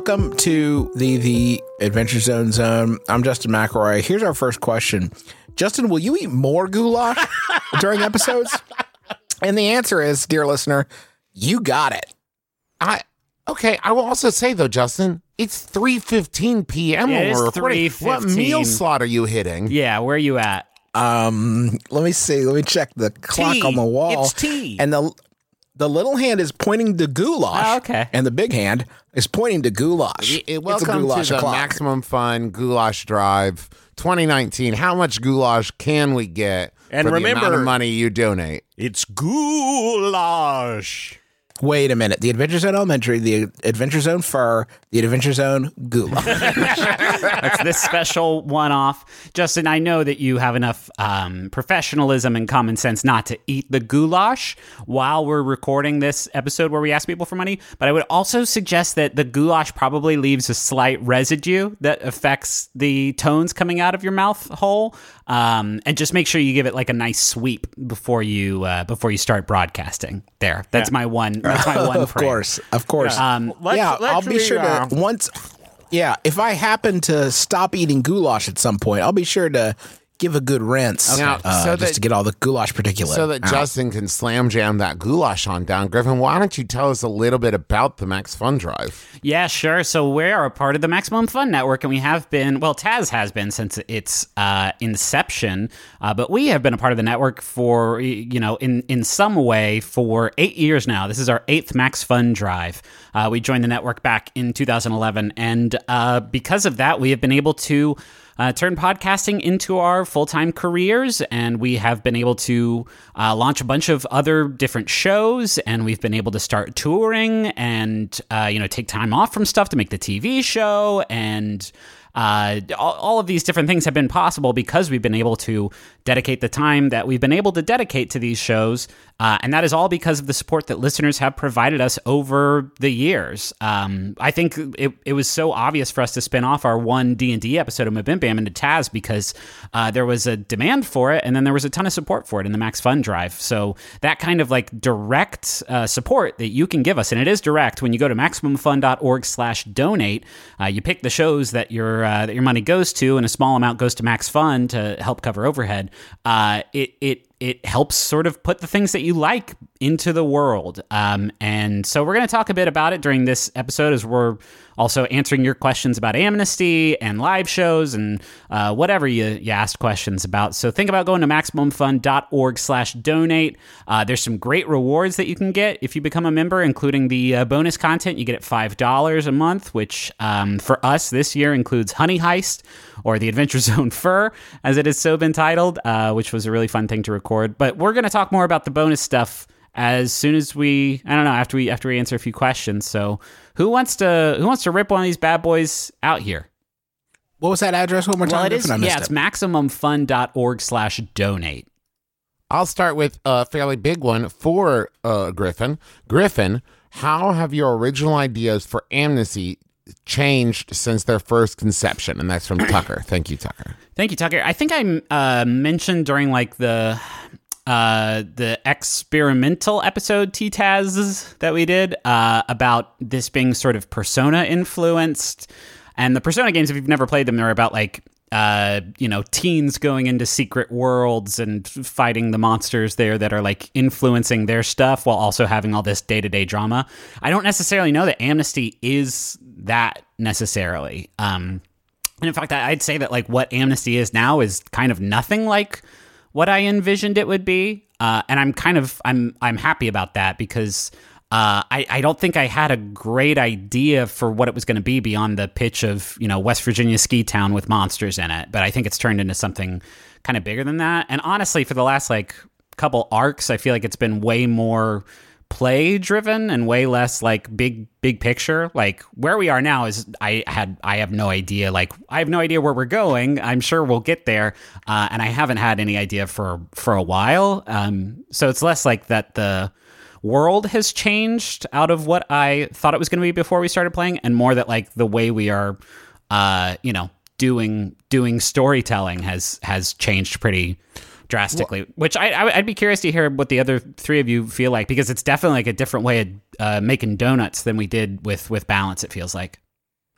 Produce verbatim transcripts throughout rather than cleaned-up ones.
welcome to the the Adventure Zone Zone. I'm Justin McElroy. Here's our first question. Justin, will you eat more goulash during episodes? And the answer is, dear listener, you got it. I okay. I will also say though, Justin, it's three fifteen p.m. Yeah, when it we're is recording. What meal slot are you hitting? Yeah, where are you at? Um, let me see. Let me check the clock Tea. on the wall. It's tea. And the the little hand is pointing to goulash. Oh, okay. And the big hand is pointing to goulash. It, it, It's a welcome goulash to the o'clock. Maximum Fun Goulash Drive twenty nineteen. How much goulash can we get And for remember- the amount of money you donate? It's goulash. Wait a minute. The Adventure Zone Elementary, the Adventure Zone Fur, the Adventure Zone Goulash. That's this special one-off. Justin, I know that you have enough um, professionalism and common sense not to eat the goulash while we're recording this episode where we ask people for money, but I would also suggest that the goulash probably leaves a slight residue that affects the tones coming out of your mouth hole, um, and just make sure you give it like a nice sweep before you uh, before you start broadcasting. There, that's my one. That's my one. Of frame. course. Of course. Um, Let's- yeah, let's I'll be re- sure uh, to once. Yeah, if I happen to stop eating goulash at some point, I'll be sure to give a good rinse, Now, uh, so just that- to get all the goulash particulate. So that out. Justin can slam jam that goulash on down. Griffin, why don't you tell us a little bit about the Max Fun Drive? Yeah, sure. So we are a part of the Maximum Fun Network, and we have been, well, Taz has been since its uh, inception, uh, but we have been a part of the network for, you know, in, in some way for eight years now. This is our eighth Max Fun Drive. Uh, we joined the network back in two thousand eleven, and uh, because of that, we have been able to Uh, turn podcasting into our full-time careers, and we have been able to uh, launch a bunch of other different shows, and we've been able to start touring and uh, you know take time off from stuff to make the T V show, and uh, all, all of these different things have been possible because we've been able to dedicate the time that we've been able to dedicate to these shows, uh, and that is all because of the support that listeners have provided us over the years. Um, I think it, it was so obvious for us to spin off our one D and D episode of Mabim Bam into Taz because uh, there was a demand for it, and then there was a ton of support for it in the Max Fun Drive. So that kind of like direct uh, support that you can give us, and it is direct when you go to maximumfun.org slash donate, uh, you pick the shows that your uh, that your money goes to, and a small amount goes to Max Fun to help cover overhead. Uh, it it it helps sort of put the things that you like into the world. Um, and so we're going to talk a bit about it during this episode as we're also answering your questions about Amnesty and live shows and uh, whatever you, you asked questions about. So think about going to maximumfun.org slash donate. Uh, there's some great rewards that you can get if you become a member, including the uh, bonus content you get at five dollars a month, which um, for us this year includes Honey Heist, or the Adventure Zone Fur, as it has so been titled, uh, which was a really fun thing to record. But we're going to talk more about the bonus stuff as soon as we, I don't know, after we after we answer a few questions. So who wants to who wants to rip one of these bad boys out here? What was that address one more time? Well, it is, Griffin? I missed yeah, it's it. maximumfun.org slash donate. I'll start with a fairly big one for uh, Griffin. Griffin, how have your original ideas for Amnesty changed since their first conception? And that's from Tucker. Thank you, Tucker. Thank you, Tucker. I think I uh, mentioned during like the uh, the experimental episode T T A S that we did uh, about this being sort of Persona influenced. And the Persona games, if you've never played them, they're about like uh, you know, teens going into secret worlds and fighting the monsters there that are like influencing their stuff while also having all this day-to-day drama. I don't necessarily know that Amnesty is that necessarily. Um, and in fact, I'd say that like what Amnesty is now is kind of nothing like what I envisioned it would be. Uh, and I'm kind of, I'm, I'm happy about that because Uh, I, I don't think I had a great idea for what it was going to be beyond the pitch of, you know, West Virginia ski town with monsters in it. But I think it's turned into something kind of bigger than that. And honestly, for the last like couple arcs, I feel like it's been way more play driven and way less like big, big picture. Like where we are now is I had, I have no idea. Like I have no idea where we're going. I'm sure we'll get there. Uh, and I haven't had any idea for, for a while. Um, so it's less like that the world has changed out of what I thought it was going to be before we started playing, and more that like the way we are, uh, you know, doing doing storytelling has has changed pretty drastically. Well, which I, I I'd be curious to hear what the other three of you feel like, because it's definitely like a different way of uh, making donuts than we did with with Balance. It feels like.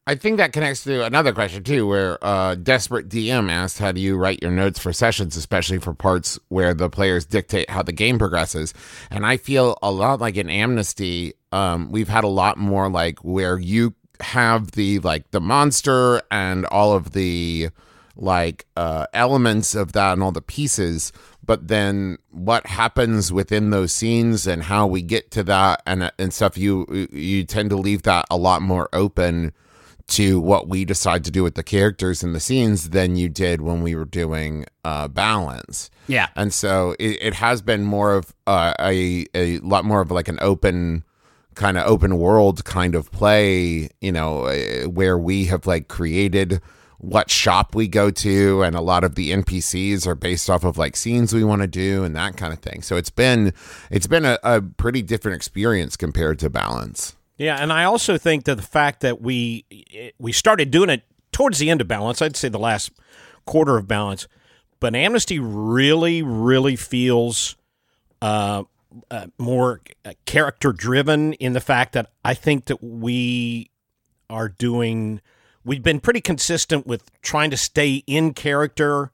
I think that connects to another question too, where uh, Desperate D M asked, how do you write your notes for sessions, especially for parts where the players dictate how the game progresses? And I feel a lot like in Amnesty, um, we've had a lot more like where you have the like the monster and all of the like uh, elements of that and all the pieces, but then what happens within those scenes and how we get to that and and stuff, you you tend to leave that a lot more open to what we decide to do with the characters and the scenes than you did when we were doing uh, Balance. Yeah. And so it, it has been more of uh, a, a lot more of like an open kind of open world kind of play, you know, uh, where we have like created what shop we go to, and a lot of the N P Cs are based off of like scenes we want to do and that kind of thing. So it's been it's been a, a pretty different experience compared to Balance. Yeah, and I also think that the fact that we we started doing it towards the end of Balance, I'd say the last quarter of Balance, but Amnesty really, really feels uh, uh, more uh, character-driven in the fact that I think that we are doing, we've been pretty consistent with trying to stay in character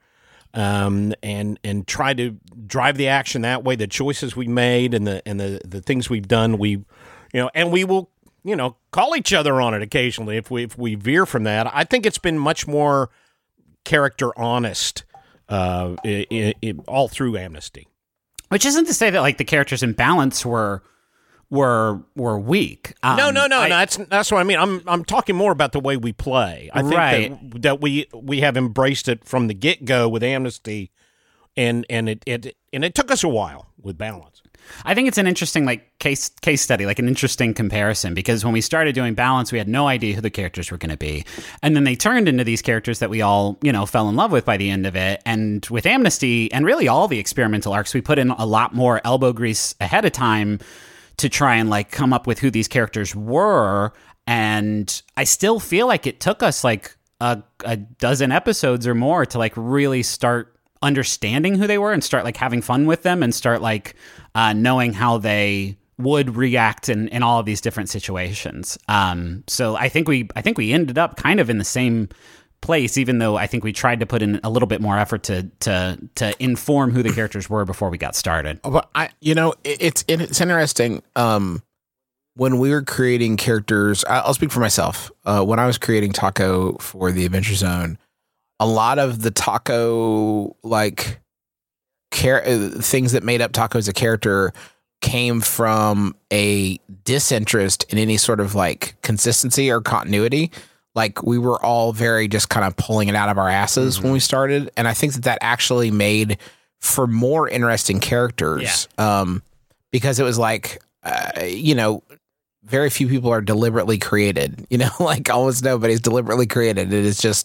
um, and and try to drive the action that way, the choices we made and the and the, the things we've done, we, you know, and we will, you know, call each other on it occasionally if we if we veer from that. I think it's been much more character honest uh, i i i all through Amnesty. Which isn't to say that like the characters in Balance were were were weak. Um, no, no, no, I, no. That's that's what I mean. I'm I'm talking more about the way we play. I think Right. that, that we we have embraced it from the get go with Amnesty, and and it, it and it took us a while with Balance. I think it's an interesting like case case study, like an interesting comparison, because when we started doing Balance, we had no idea who the characters were going to be, and then they turned into these characters that we all, you know, fell in love with by the end of it. And with Amnesty and really all the experimental arcs, we put in a lot more elbow grease ahead of time to try and like come up with who these characters were. And I still feel like it took us like a, a dozen episodes or more to like really start understanding who they were and start like having fun with them and start like uh, knowing how they would react in, in all of these different situations. Um, so I think we I think we ended up kind of in the same place, even though I think we tried to put in a little bit more effort to to to inform who the characters were before we got started. But I, you know, it, it's it's interesting. Um, when we were creating characters, I- I'll speak for myself. Uh, when I was creating Taco for the Adventure Zone, a lot of the Taco like char- uh, things that made up Taco as a character came from a disinterest in any sort of like consistency or continuity. Like we were all very just kind of pulling it out of our asses mm-hmm. when we started. And I think that that actually made for more interesting characters. Yeah. Um, because it was like, uh, you know, very few people are deliberately created, you know, like almost nobody's deliberately created. It is just,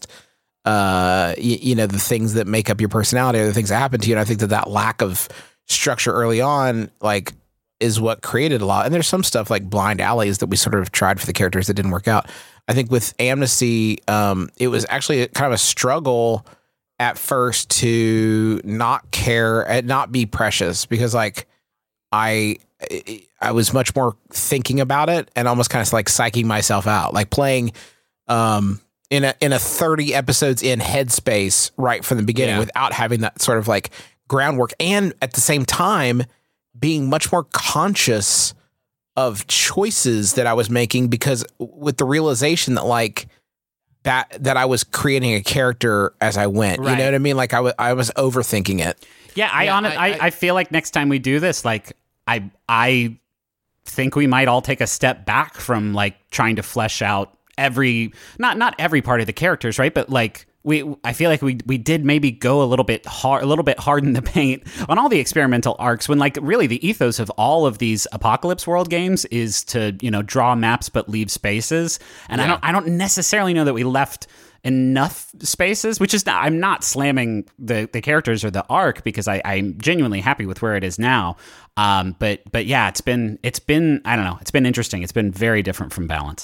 uh, you, you know, the things that make up your personality are the things that happen to you. And I think that that lack of structure early on, like, is what created a lot. And there's some stuff like blind alleys that we sort of tried for the characters that didn't work out. I think with Amnesty, um, it was actually a, kind of a struggle at first to not care and not be precious, because like I I was much more thinking about it and almost kind of like psyching myself out, like playing um, in a in a thirty episodes in headspace right from the beginning yeah. without having that sort of like groundwork, and at the same time being much more conscious of choices that I was making, because with the realization that like that, that I was creating a character as I went, right. you know what I mean? Like I, w- I was overthinking it. Yeah. I, yeah, on, I, I, I feel like next time we do this, like I, I think we might all take a step back from like trying to flesh out every, not, not every part of the characters. Right. But like, We, I feel like we we did maybe go a little bit hard, a little bit hard in the paint on all the experimental arcs, when like really the ethos of all of these Apocalypse World games is to, you know, draw maps but leave spaces. And yeah. I don't I don't necessarily know that we left enough spaces, which is not, I'm not slamming the, the characters or the arc, because I, I'm genuinely happy with where it is now. Um, but but yeah, it's been it's been I don't know, it's been interesting. It's been very different from Balance.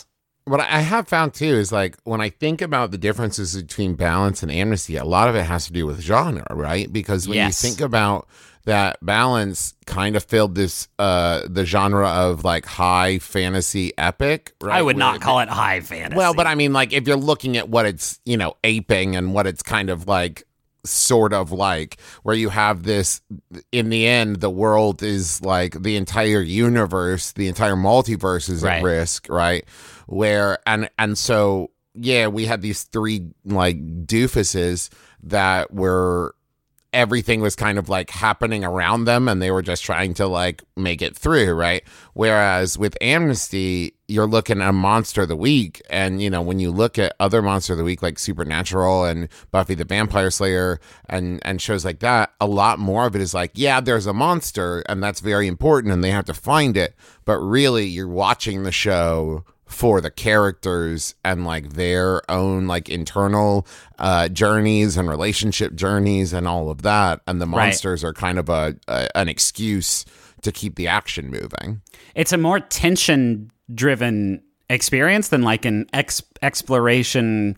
What I have found too is like when I think about the differences between Balance and Amnesty, a lot of it has to do with genre, right? Because when Yes. you think about that, Balance kind of filled this uh the genre of like high fantasy epic, right? I would Where not call it high fantasy. Well, but I mean, like if you're looking at what it's, you know, aping and what it's kind of like sort of like, where you have this, in the end, the world is like the entire universe, the entire multiverse is Right. at risk, right? Where, and, and so, yeah, we had these three like doofuses that were, everything was kind of like happening around them and they were just trying to like make it through, right? Whereas with Amnesty, you're looking at a monster of the week. And, you know, when you look at other monster of the week like Supernatural and Buffy the Vampire Slayer and, and shows like that, a lot more of it is like, yeah, there's a monster and that's very important and they have to find it. But really, you're watching the show for the characters and like their own like internal uh journeys and relationship journeys and all of that, and the Right. monsters are kind of a, a an excuse to keep the action moving. it's a more tension driven experience than like an ex- exploration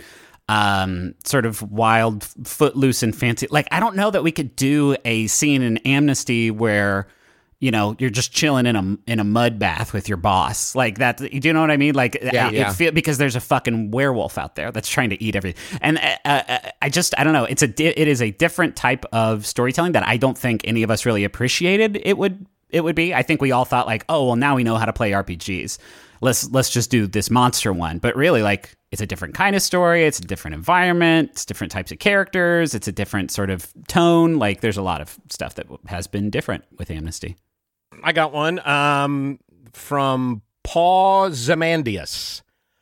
um sort of wild, footloose and fancy. Like, I don't know that we could do a scene in Amnesty where, you know, you're just chilling in a in a mud bath with your boss, like that. Do you know what I mean? Like, Yeah. it, Yeah. it feel, because there's a fucking werewolf out there that's trying to eat everything. And uh, uh, I just, I don't know. It's a, di- it is a different type of storytelling that I don't think any of us really appreciated. It would, it would be. I think we all thought like, oh, well, now we know how to play R P Gs. Let's let's just do this monster one. But really, like, it's a different kind of story. It's a different environment. It's different types of characters. It's a different sort of tone. Like, there's a lot of stuff that has been different with Amnesty. I got one um, from Paul Zemandius.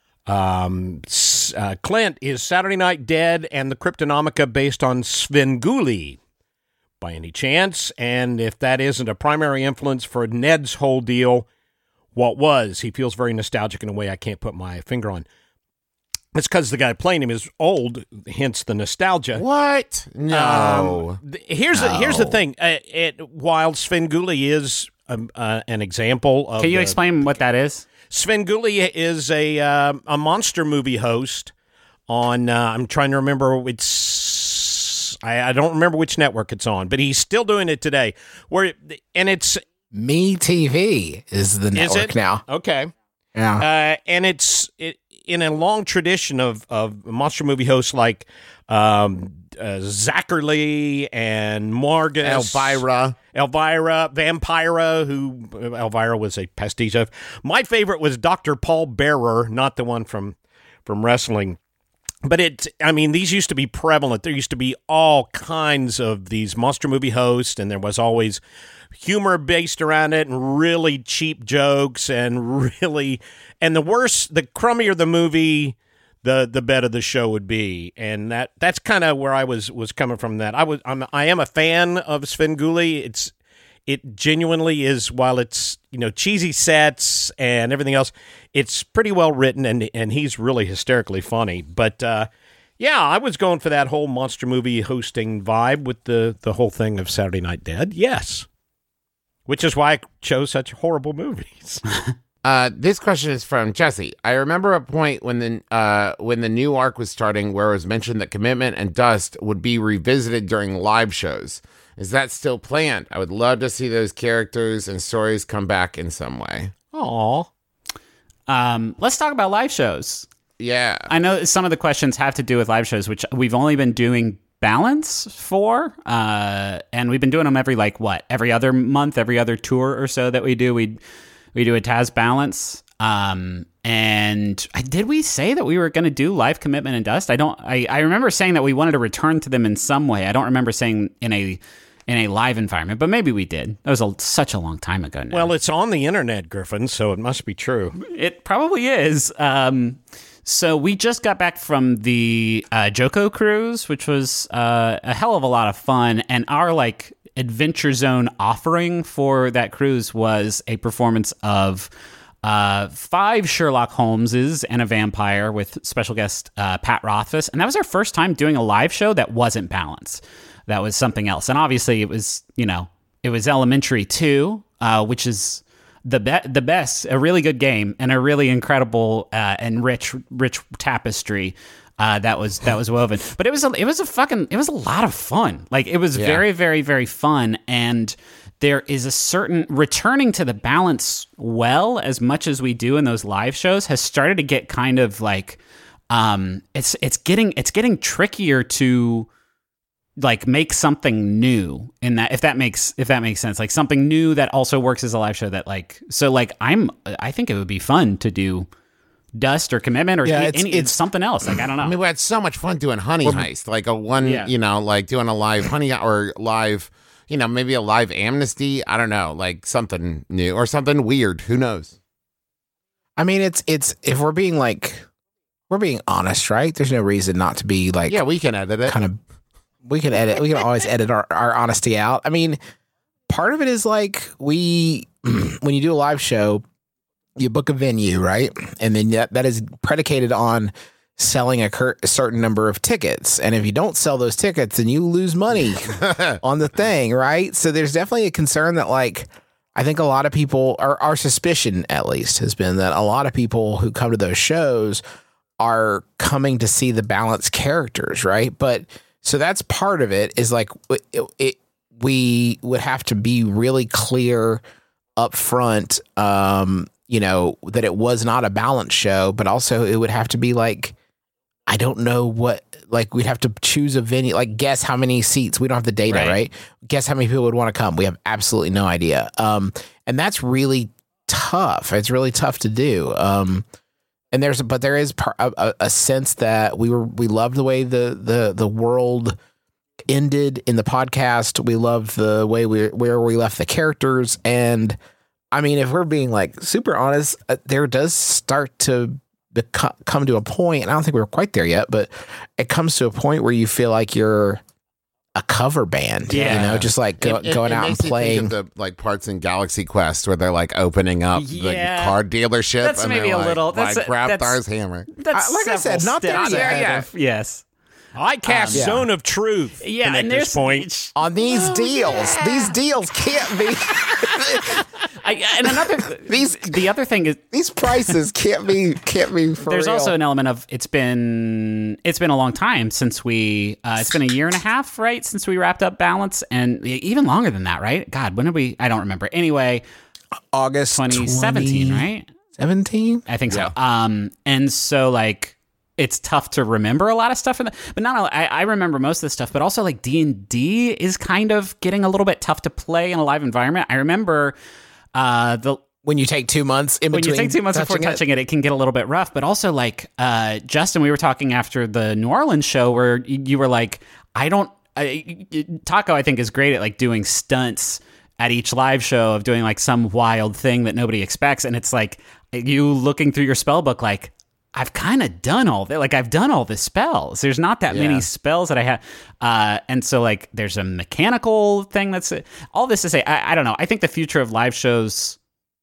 Um, S- uh, Clint, is Saturday Night Dead and the Cryptonomica based on Svengoolie by any chance? And if that isn't a primary influence for Ned's whole deal, what was? He feels very nostalgic in a way I can't put my finger on. It's because the guy playing him is old, hence the nostalgia. What? No. Um, th- here's the here's the No. thing. Uh, it while Svengoolie is um, uh, an example of. Can you the- explain what that is? Svengoolie is a uh, a monster movie host on. Uh, I'm trying to remember which. I, I don't remember which network it's on, but he's still doing it today. Where and it's Me T V is the is network it now. Okay. Yeah. Uh, and it's it, in a long tradition of, of monster movie hosts like um, uh, Zachary and Margus. Elvira. Elvira, Vampira, who Elvira was a pastiche of. My favorite was Doctor Paul Bearer, not the one from, from wrestling. But it, I mean, these used to be prevalent. There used to be all kinds of these monster movie hosts, and there was always humor based around it and really cheap jokes and really, and the worse, the crummier the movie, the the better the show would be. And that that's kind of where I was was coming from. That I was I'm, I am a fan of Svengoolie. It's it genuinely is, while it's, you know, cheesy sets and everything else, it's pretty well written, and and he's really hysterically funny. But uh, yeah, I was going for that whole monster movie hosting vibe with the the whole thing of Saturday Night Dead. Yes. Which is why I chose such horrible movies. Uh, this question is from Jesse. I remember a point when the uh, when the new arc was starting where it was mentioned that Commitment and Dust would be revisited during live shows. Is that still planned? I would love to see those characters and stories come back in some way. Aw. Um, let's talk about live shows. Yeah. I know some of the questions have to do with live shows, which we've only been doing Balance for, uh, and we've been doing them every, like, what, every other month, every other tour or so that we do. We we do a Taz Balance. Um, and I, did we say that we were going to do Live Commitment and Dust? I don't. I, I remember saying that we wanted to return to them in some way. I don't remember saying in a in a live environment, but maybe we did. That was a, such a long time ago now. Well, it's on the internet, Griffin, so it must be true. It probably is. Um, so we just got back from the uh, Joko cruise, which was uh, a hell of a lot of fun. And our like Adventure Zone offering for that cruise was a performance of uh, five Sherlock Holmeses and a vampire with special guest uh, Pat Rothfuss. And that was our first time doing a live show that wasn't Balance. That was something else. And obviously it was, you know, it was Elementary too, uh, which is the be- the best, a really good game, and a really incredible uh, and rich rich tapestry. Uh, that was that was woven, but it was a, it was a fucking it was a lot of fun. Like it was Yeah. very very very fun, and there is a certain returning to the balance well as much as we do in those live shows has started to get kind of like um, it's it's getting it's getting trickier to like make something new in that if that makes if that makes sense, like something new that also works as a live show that like so like I'm I think it would be fun to do Dust or Commitment or Yeah, any, it's- any- it's- something else. Like I don't know. I mean, we had so much fun doing Honey Heist, like a one, Yeah. you know, like doing a live Honey or live, you know, maybe a live Amnesty. I don't know, like something new or something weird. Who knows? I mean, it's it's if we're being like we're being honest, right? There's no reason not to be like Yeah, we can edit it. kind of. We can edit. We can always edit our, our honesty out. I mean, part of it is like we when you do a live show, you book a venue, right? And then that, that is predicated on selling a, cur- a certain number of tickets. And if you don't sell those tickets, then you lose money on the thing, right? So there's definitely a concern that like, I think a lot of people, or our suspicion at least has been that a lot of people who come to those shows are coming to see the balanced characters, right? But so that's part of it is like it, it we would have to be really clear up front, um, you know, that it was not a balanced show, but also it would have to be like, I don't know what, like we'd have to choose a venue, like guess how many seats. We don't have the data, Right. right? Guess how many people would want to come. We have absolutely no idea. Um, and that's really tough. It's really tough to do. Um, and there's, but there is par- a, a sense that we were, we loved the way the, the, the world ended in the podcast. We loved the way we, where we left the characters. And I mean, if we're being like super honest, uh, there does start to beco- come to a point, and I don't think we're quite there yet, but it comes to a point where you feel like you're a cover band, Yeah. you know, just like go, It- it- going it out and makes you playing. think of the like parts in Galaxy Quest where they're like opening up Yeah. the car dealership. That's and maybe they're a like, little- that's like a- grab that's- Thar's hammer. That's I- like I said, several not there steps yet. ahead Yeah. of- yes. I cast Um, yeah. Zone of Truth. Yeah, and at and this there's point, On these Oh, deals, these deals can't be. I, and another These- the other thing is These prices can't be can't be for there's real. also an element of it's been it's been a long time since we uh, it's been a year and a half, right, since we wrapped up Balance, and even longer than that, right? God, when did we? I don't remember. Anyway, August twenty seventeen, right? seventeen. I think so. Um, and so like it's tough to remember a lot of stuff, in the, but not. Only, I, I remember most of the stuff, but also like D and D is kind of getting a little bit tough to play in a live environment. I remember uh, the When you take two months in when between, you take two months before touching it. it, can get a little bit rough. But also, like uh, Justin, we were talking after the New Orleans show where you, you were like, I don't. I, Taco, I think, is great at like doing stunts at each live show of doing like some wild thing that nobody expects, and it's like you looking through your spell book, like I've kind of done all that. Like I've done all the spells. There's not that Yeah. many spells that I have, uh, and so like there's a mechanical thing that's all this to say. I, I don't know. I think the future of live shows.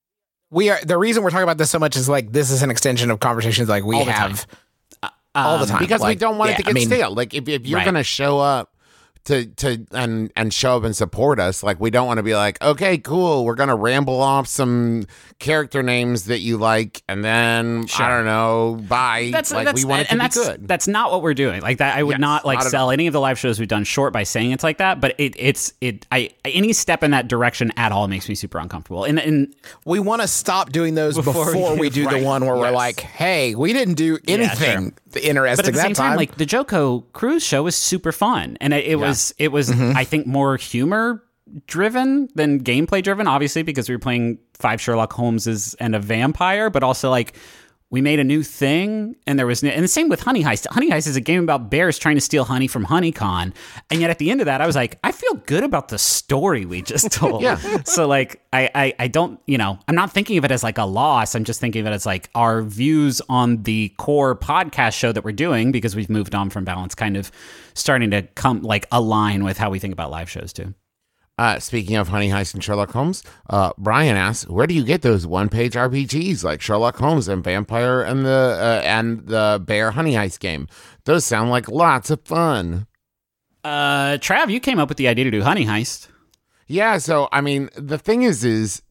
We are the reason we're talking about this so much is like this is an extension of conversations like we All the have all the Um, time Because we Like, don't want yeah, it to get I mean, stale. Like if, if you're Right. gonna show up to to and and show up and support us, like we don't want to be like, okay, cool, we're gonna ramble off some character names that you like, and then I don't know, bye. That's like that's we want it to and be that's good. that's not what we're doing. Like that, I would Yes, not like not at sell all. any of the live shows we've done short by saying it's like that. But it it's it I any step in that direction at all makes me super uncomfortable. And and we want to stop doing those Before before, we- we do right, the one where we're yes. like, hey, we didn't do anything interesting but at the that same time, time. like the Joko Cruise show was super fun, and it, it was it was Mm-hmm. I think more humor driven than gameplay driven, obviously because we were playing five Sherlock Holmeses and a vampire, but also like we made a new thing, and there was and the same with Honey Heist. Honey Heist is a game about bears trying to steal honey from Honeycon, and yet at the end of that, I was like, I feel good about the story we just told. Yeah. So like, I, I I don't you know I'm not thinking of it as like a loss. I'm just thinking of it as like our views on the core podcast show that we're doing because we've moved on from Balance, kind of starting to come like align with how we think about live shows too. Uh, speaking of Honey Heist and Sherlock Holmes, uh, Brian asks, "Where do you get those one-page R P Gs like Sherlock Holmes and Vampire and the uh, and the Bear Honey Heist game? Those sound like lots of fun." Uh, Trav, you came up with the idea to do Honey Heist. Yeah, so I mean, the thing is, is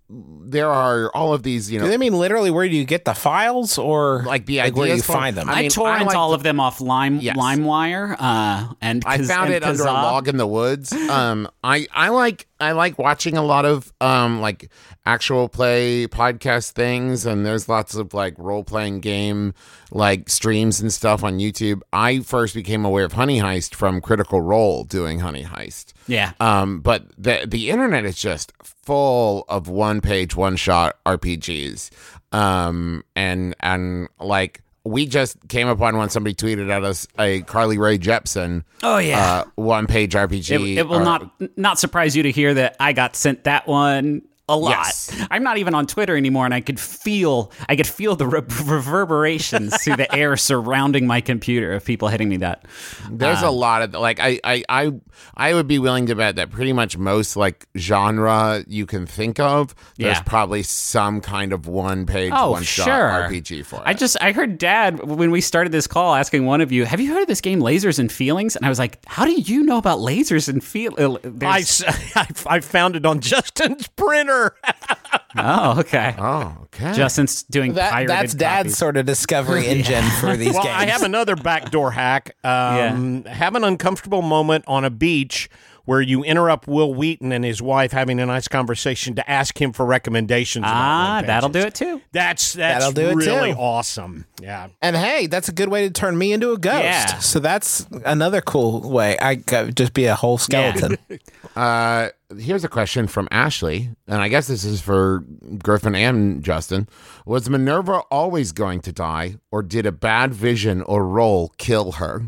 there are all of these, you know, Do they mean literally where do you get the files or like the where do you ideas from- find them? I, mean, torrent I like all to- of them off Lime Yes. LimeWire, uh, and I Kaz- found and it under a Kazaa. log in the woods. Um, I I like I like watching a lot of um like actual play podcast things, and there's lots of like role playing game like streams and stuff on YouTube. I first became aware of Honey Heist from Critical Role doing Honey Heist. Yeah. Um, but the the internet is just full of one page, one shot R P Gs. Um, and and like we just came upon one. Somebody tweeted at us a Carly Rae Jepsen. Oh, yeah. uh, one page R P G. It, it will or- not not surprise you to hear that I got sent that one a lot. Yes. I'm not even on Twitter anymore, and I could feel I could feel the re- reverberations through the air surrounding my computer of people hitting me that. There's a lot of like I, I I I would be willing to bet that pretty much most like genre you can think of, there's Yeah. probably some kind of one page, Oh, one shot sure. R P G for it. I just I heard Dad when we started this call asking one of you, "Have you heard of this game Lasers and Feelings?" And I was like, "How do you know about lasers and feel?" I, s- I, I found it on Justin's printer. Oh, okay. oh okay. Justin's doing that, pirated that's Dad's copies. sort of discovery engine for these Well, games. I have another backdoor hack. Um, Have an uncomfortable moment on a beach where you interrupt Will Wheaton and his wife having a nice conversation to ask him for recommendations. about Ah, one that'll do pages. it too. That's that's That'll do it really too. awesome. Yeah. And hey, that's a good way to turn me into a ghost. Yeah. So that's another cool way. I could just be a whole skeleton. Uh, here's a question from Ashley, and I guess this is for Griffin and Justin. Was Minerva always going to die, or did a bad vision or role kill her?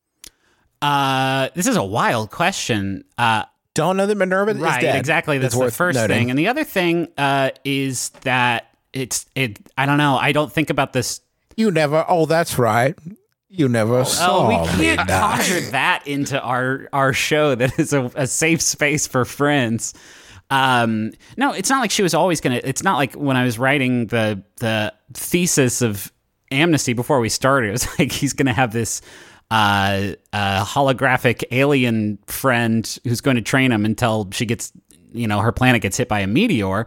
Uh, this is a wild question. Uh, Don't know that Minerva right, is dead. exactly. That's It's the worth first noting. thing, and the other thing uh, is that it's it. I don't know. I don't think about this. You never. Oh, that's right. You never saw Oh, we me can't die. conjure that into our our show. That is a, a safe space for friends. Um, no, it's not like she was always gonna. It's not like when I was writing the the thesis of Amnesty before we started. It was like he's gonna have this uh, uh, holographic alien friend who's going to train him until she gets, you know, her planet gets hit by a meteor.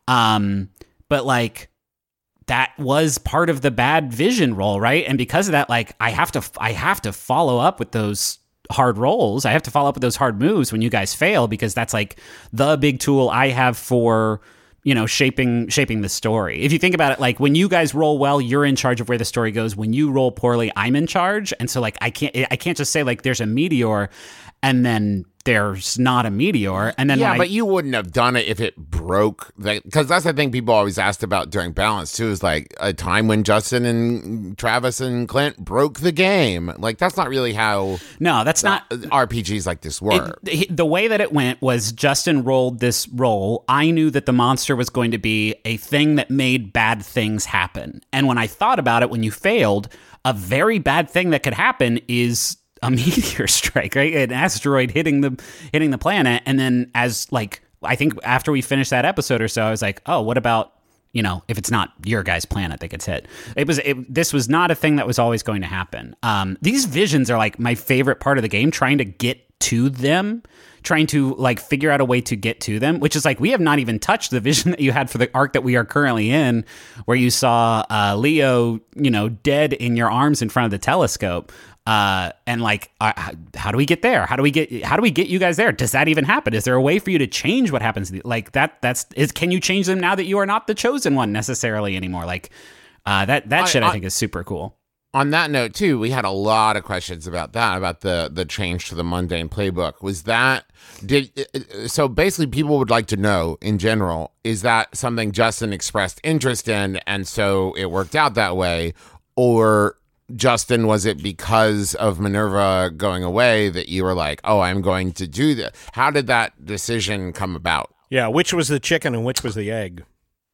Um, but like. That was part of the bad vision role, right? And because of that, like I have to, I have to follow up with those hard rolls. I have to follow up with those hard moves when you guys fail, because that's like the big tool I have for, you know, shaping shaping the story. If you think about it, like when you guys roll well, you're in charge of where the story goes. When you roll poorly, I'm in charge, and so like I can't, I can't just say like there's a meteor, and then there's not a meteor, and then Yeah, when I- but you wouldn't have done it if it broke. Because that's the thing people always asked about during Balance, too, is like a time when Justin and Travis and Clint broke the game. Like, that's not really how no, that's not. R P Gs like this work. It, the way that it went was Justin rolled this roll. I knew that the monster was going to be a thing that made bad things happen. And when I thought about it, when you failed, a very bad thing that could happen is a meteor strike, right? An asteroid hitting the hitting the planet. And then as like, I think after we finished that episode or so, I was like, oh, what about, you know, if it's not your guy's planet that gets hit? It was, it, this was not a thing that was always going to happen. Um, these visions are like my favorite part of the game, trying to get to them, trying to like figure out a way to get to them, which is like, we have not even touched the vision that you had for the arc that we are currently in, where you saw uh, Leo, you know, dead in your arms in front of the telescope. Uh, and like, uh, how do we get there? How do we get, how do we get you guys there? Does that even happen? Is there a way for you to change what happens? Like that, that's, is, can you change them now that you are not the chosen one necessarily anymore? Like, uh, that, that I- shit I, I- think is super cool. On that note, too, we had a lot of questions about that, about the the change to the mundane playbook. Was that did so? Basically, people would like to know in general: is that something Justin expressed interest in, and so it worked out that way, or Justin, was it because of Minerva going away that you were like, "Oh, I'm going to do this"? How did that decision come about? Yeah. Which was the chicken and which was the egg?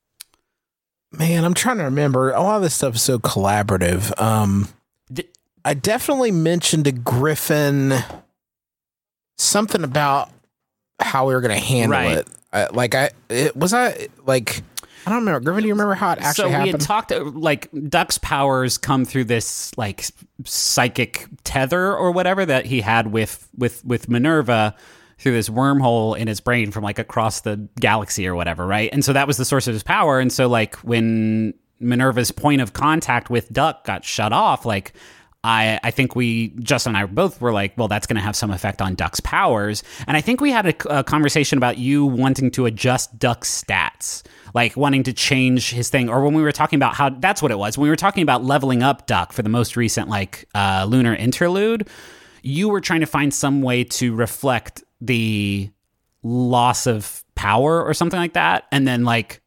Man, I'm trying to remember. A lot of this stuff is so collaborative. Um, D- I definitely mentioned to Griffin something about how we were going to handle Right. it. I, like I, it, was I like I don't remember. Griffin, do you remember how it actually so we happened? had talked uh, like Duck's powers come through this like psychic tether or whatever that he had with with with Minerva, through this wormhole in his brain from like across the galaxy or whatever, right? And so that was the source of his power. And so like when Minerva's point of contact with Duck got shut off, like I, I think we, Justin and I both were like, well, that's going to have some effect on Duck's powers. And I think we had a, a conversation about you wanting to adjust Duck's stats, like wanting to change his thing. Or when we were talking about how, that's what it was. When we were talking about leveling up Duck for the most recent, like, uh, Lunar Interlude, you were trying to find some way to reflect the loss of power or something like that. And then, like,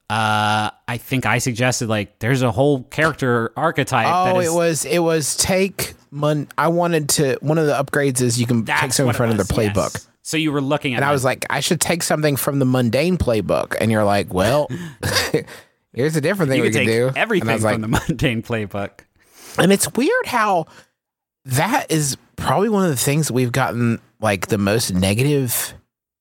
Uh, I think I suggested like there's a whole character archetype. Oh, that is, it was it was take mon. I wanted to. One of the upgrades is you can take that's something what from it the was, playbook. yes. So you were looking at, And I was like, I should take something from the mundane playbook. And you're like, well, here's a different thing you we can can take do. everything and I was like, from the mundane playbook. and it's weird how that is probably one of the things that we've gotten like the most negative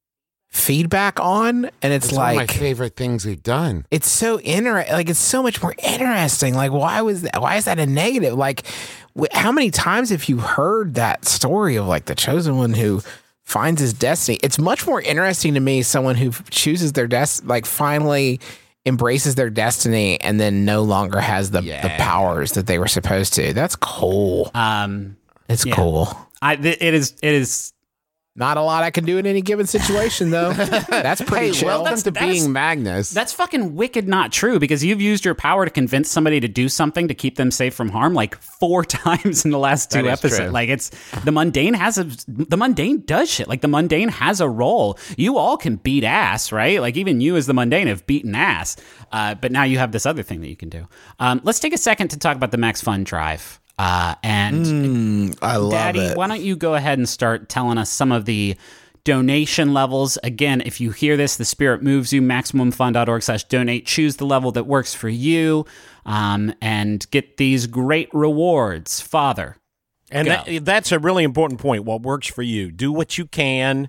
feedback on. And it's, It's like one of my favorite things we've done. it's so inter like it's so much more interesting. Like, why was that? Why is that a negative? Like, wh- how many times have you heard that story of like the chosen one who finds his destiny? It's much more interesting to me someone who chooses their destiny, like finally embraces their destiny, and then no longer has the Yeah. the powers that they were supposed to. That's cool. Um, It's yeah. cool. I th- it is it is. Not a lot I can do in any given situation, though. That's pretty Hey, chill. welcome That's- to that's- being Magnus. That's fucking wicked not true, because you've used your power to convince somebody to do something to keep them safe from harm like four times in the last two That is episodes. true. Like it's the mundane has a the mundane does shit. Like the mundane has a role. You all can beat ass, right? Like even you as the mundane have beaten ass. Uh, but now you have this other thing that you can do. Um, let's take a second to talk about the Max Fun Drive. Uh, and Mm, I love Daddy, it. why don't you go ahead and start telling us some of the donation levels. Again, if you hear this, the spirit moves you, MaximumFun.org slash donate. Choose the level that works for you, um, and get these great rewards. Father. And Go. that, that's a really important point. What works for you? Do what you can.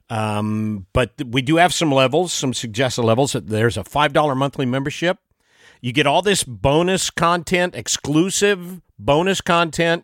Um, but th- we do have some levels, some suggested levels. There's a five dollars monthly membership. You get all this bonus content, exclusive bonus content,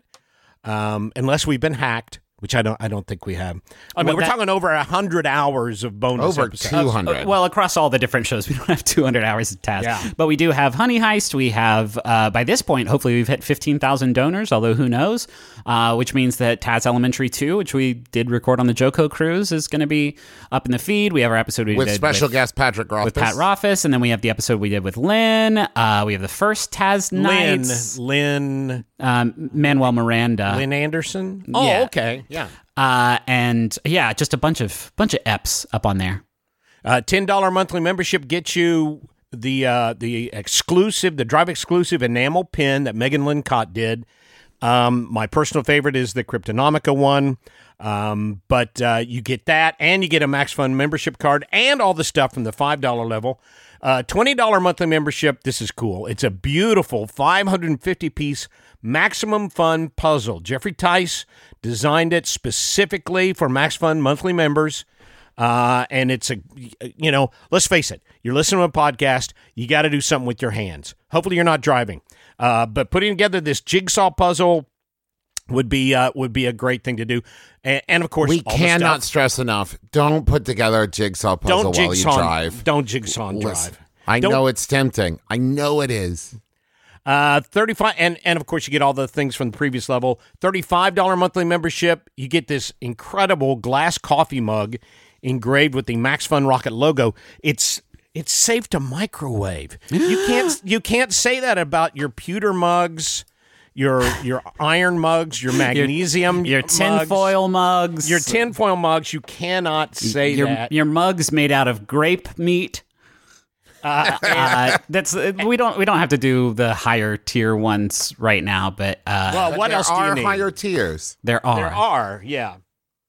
um, unless we've been hacked, which I don't I don't think we have. I mean, Well, we're that- talking over one hundred hours of bonus Over episodes. two hundred. Uh, well, across all the different shows, we don't have two hundred hours of tasks. Yeah. But we do have Honey Heist. We have, uh, by this point, hopefully we've hit fifteen thousand donors, although who knows, uh, which means that Taz Elementary two, which we did record on the Joko cruise, is going to be up in the feed. We have our episode we with did special with, guest Patrick Rothfuss. with Pat Rothfuss, and then we have the episode we did with Lynn. Uh, we have the first Taz Lynn, Nights. Lynn, Um, Manuel Miranda. Lynn Anderson. Oh, Yeah. okay, yeah. Uh, and yeah, just a bunch of bunch of eps up on there. Uh, ten dollars monthly membership gets you the uh, the exclusive, the Drive exclusive enamel pin that Megan Lincott did. Um, my personal favorite is the Cryptonomica one, um, but uh, you get that, and you get a Max Fun membership card, and all the stuff from the five dollars level. Uh, twenty dollars monthly membership. This is cool. It's a beautiful five hundred fifty piece Maximum Fun puzzle. Jeffrey Tice designed it specifically for Max Fun monthly members. Uh, and it's a, you know, let's face it, you're listening to a podcast, you got to do something with your hands. Hopefully you're not driving. Uh, but putting together this jigsaw puzzle would be, uh, would be a great thing to do. And, and of course, We all the cannot stuff, stress enough. Don't put together a jigsaw puzzle don't while you jigsaw, drive. don't jigsaw and Listen, drive. I Don't- know it's tempting. I know it is. Uh, thirty-five, and and of course you get all the things from the previous level. Thirty-five dollars monthly membership. You get this incredible glass coffee mug engraved with the Max Fun Rocket logo. It's it's safe to microwave. You can't you can't say that about your pewter mugs, your your iron mugs, your magnesium, Your mugs, tinfoil mugs. your tinfoil mugs. You cannot say your, that. your mugs made out of grape meat. Uh, uh, that's uh, we don't we don't have to do the higher tier ones right now, but uh, well, But what there else do are you need? higher tiers. there are. There are, yeah.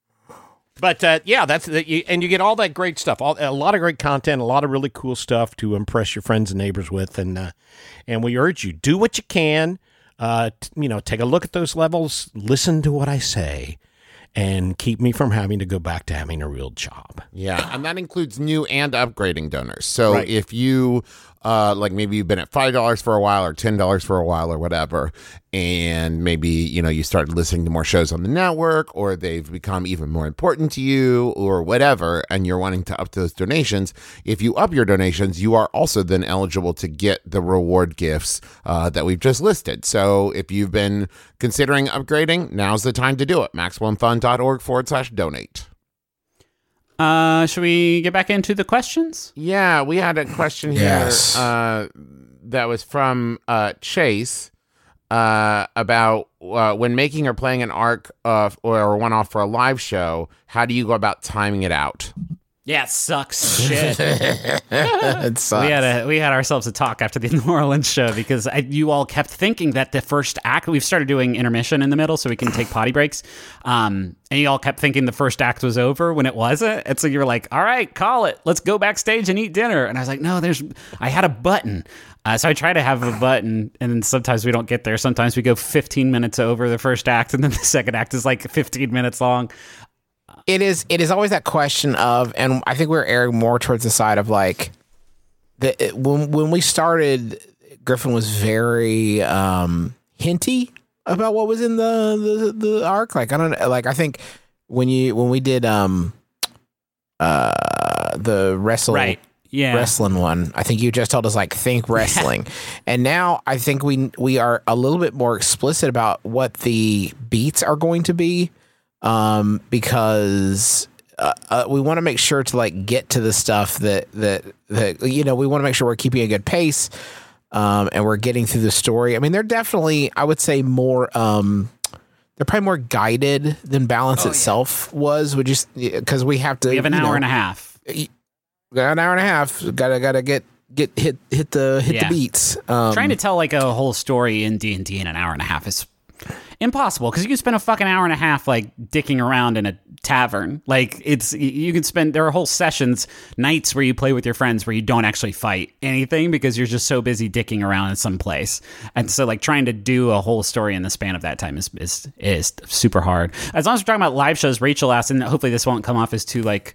But uh, yeah, that's the, you, and you get all that great stuff, all, a lot of great content, a lot of really cool stuff to impress your friends and neighbors with, and uh, and we urge you, do what you can, uh, t- you know, take a look at those levels, listen to what I say, and keep me from having to go back to having a real job. Yeah, and that includes new and upgrading donors. So Right. if you, uh, like maybe you've been at five dollars for a while or ten dollars for a while or whatever, and maybe, you know, you started listening to more shows on the network, or they've become even more important to you or whatever, and you're wanting to up those donations, if you up your donations, you are also then eligible to get the reward gifts uh, that we've just listed. So if you've been considering upgrading, now's the time to do it. MaximumFun.org forward slash donate. Uh, should we get back into the questions? Yeah, we had a question here Yes. uh, that was from uh, Chase uh, about uh, when making or playing an arc uh, or a one-off for a live show, how do you go about timing it out? Yeah, it sucks shit. It sucks. We had a we had ourselves a talk after the New Orleans show because I, you all kept thinking that the first act. We've started doing intermission in the middle so we can take potty breaks, um, and you all kept thinking the first act was over when it wasn't. And so you were like, "All right, call it. Let's go backstage and eat dinner." And I was like, "No, there's." I had a button, uh, so I try to have a button, and then sometimes we don't get there. Sometimes we go fifteen minutes over the first act, and then the second act is like fifteen minutes long. It is. It is always that question of, and I think we're erring more towards the side of like, the it, when when we started, Griffin was very um, hinty about what was in the, the the arc. Like I don't like. I think when you when we did um uh the wrestle Right. Yeah. wrestling one, I think you just told us like think wrestling, and now I think we we are a little bit more explicit about what the beats are going to be. Um, because uh, uh, we want to make sure to like get to the stuff that that that you know we want to make sure we're keeping a good pace, um, and we're getting through the story. I mean, they're definitely, I would say, more um, they're probably more guided than Balance itself was. Would you? Because we have to. We have an you hour know, and a half. We got an hour and a half. Gotta gotta get get hit hit the hit Yeah. the beats. Um, Trying to tell like a whole story in D and D in an hour and a half is impossible because you can spend a fucking hour and a half like dicking around in a tavern. Like it's you can spend there are whole sessions, nights where you play with your friends where you don't actually fight anything because you're just so busy dicking around in some place. And so like trying to do a whole story in the span of that time is is is super hard. As long as we're talking about live shows, Rachel asked, and hopefully this won't come off as too like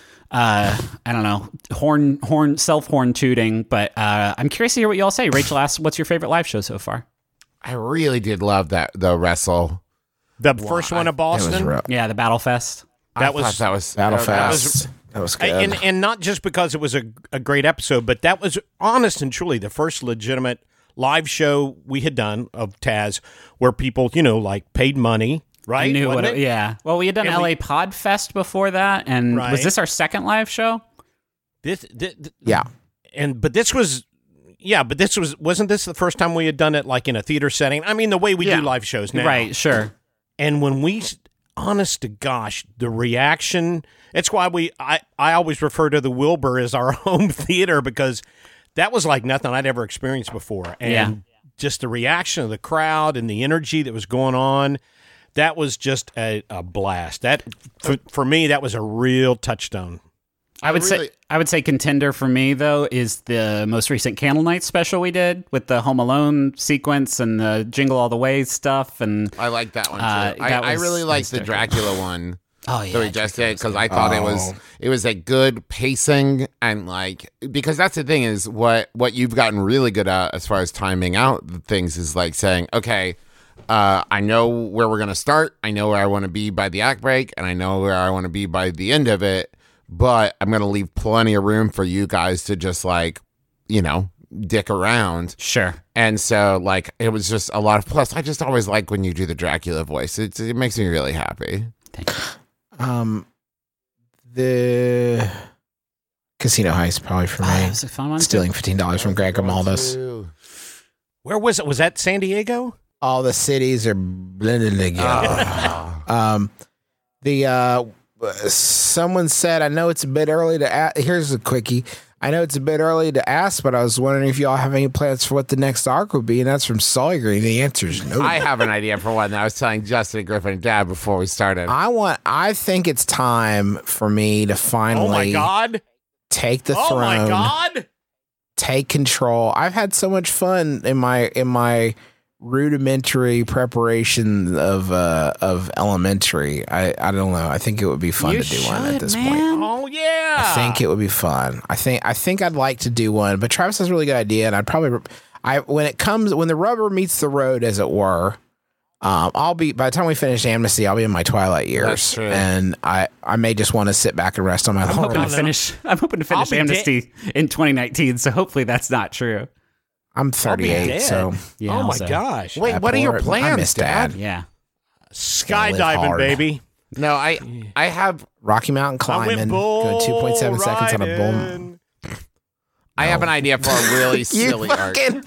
uh I don't know, horn horn self horn tooting, but uh I'm curious to hear what you all say. Rachel asked, what's your favorite live show so far? I really did love that the wrestle. The first one of it was Boston. rough. Yeah, the Battle Fest. I That was- thought that was Battle that was- Fest. That was good. And, and not just because it was a, a great episode, but that was honest and truly the first legitimate live show we had done of Taz where people, you know, like paid money, right? I knew Wasn't what it, it? yeah. Well, we had done And L A we- Pod Fest before that, and Right. was this our second live show? This, th- th- yeah. and but this was yeah, but this was wasn't this the first time we had done it like in a theater setting? I mean, the way we Yeah. do live shows now, Right, sure. And when we, honest to gosh, the reaction. It's why we I I always refer to the Wilbur as our home theater because that was like nothing I'd ever experienced before, and Yeah. just the reaction of the crowd and the energy that was going on. That was just a, a blast. That for, for me, that was a real touchstone. I would really- say I would say contender for me though is the most recent Candle Night special we did with the Home Alone sequence and the Jingle All the Way stuff, and I like that one too. Uh, I, that I was- really that liked was the different. Dracula one. oh yeah, that we just did because I thought it was Oh. it was a good pacing and like because that's the thing is what what you've gotten really good at as far as timing out things is like saying okay, uh, I know where we're gonna start, I know where I want to be by the act break, and I know where I want to be by the end of it, but I'm gonna leave plenty of room for you guys to just like you know dick around. sure. And so, like, it was just a lot of. Plus, I just always like when you do the Dracula voice. It it makes me really happy. Thank you. Um, the Casino Heist probably for Oh, me. that was a fun one. too. Stealing fifteen dollars from Greg Gamaldus. Where was it? Was that San Diego? All the cities are blended together. Um, the uh, someone said, I know it's a bit early to ask. Here's a quickie. I know it's a bit early to ask, but I was wondering if y'all have any plans for what the next arc would be, and that's from Sawyer. And the answer is no. I have an idea for one that I was telling Justin and Griffin and Dad before we started. I want. I think it's time for me to finally Oh my God! take the Oh throne. my God! Take control. I've had so much fun in my in my rudimentary preparation of uh, of elementary. I, I don't know. I think it would be fun You to do one should, at this man. point. Oh yeah. I think it would be fun. I think I think I'd like to do one, but Travis has a really good idea, and I'd probably I when it comes when the rubber meets the road, as it were. Um, I'll be by the time we finish Amnesty, I'll be in my twilight years, That's true. and I, I may just want to sit back and rest on my I'm hoping to laurels. finish. I'm hoping to finish be Amnesty in twenty nineteen. So hopefully that's not true. I'm I'll be thirty-eight, dead. so Yeah, oh my also. gosh. Wait, Yeah, what are your poor- I plans, miss Dad? Dad. Yeah. live Skydiving, hard. baby. No, I I have Rocky Mountain I went climbing, bull go two point seven seconds on a bull. riding. I have an idea for a really You silly arc. fucking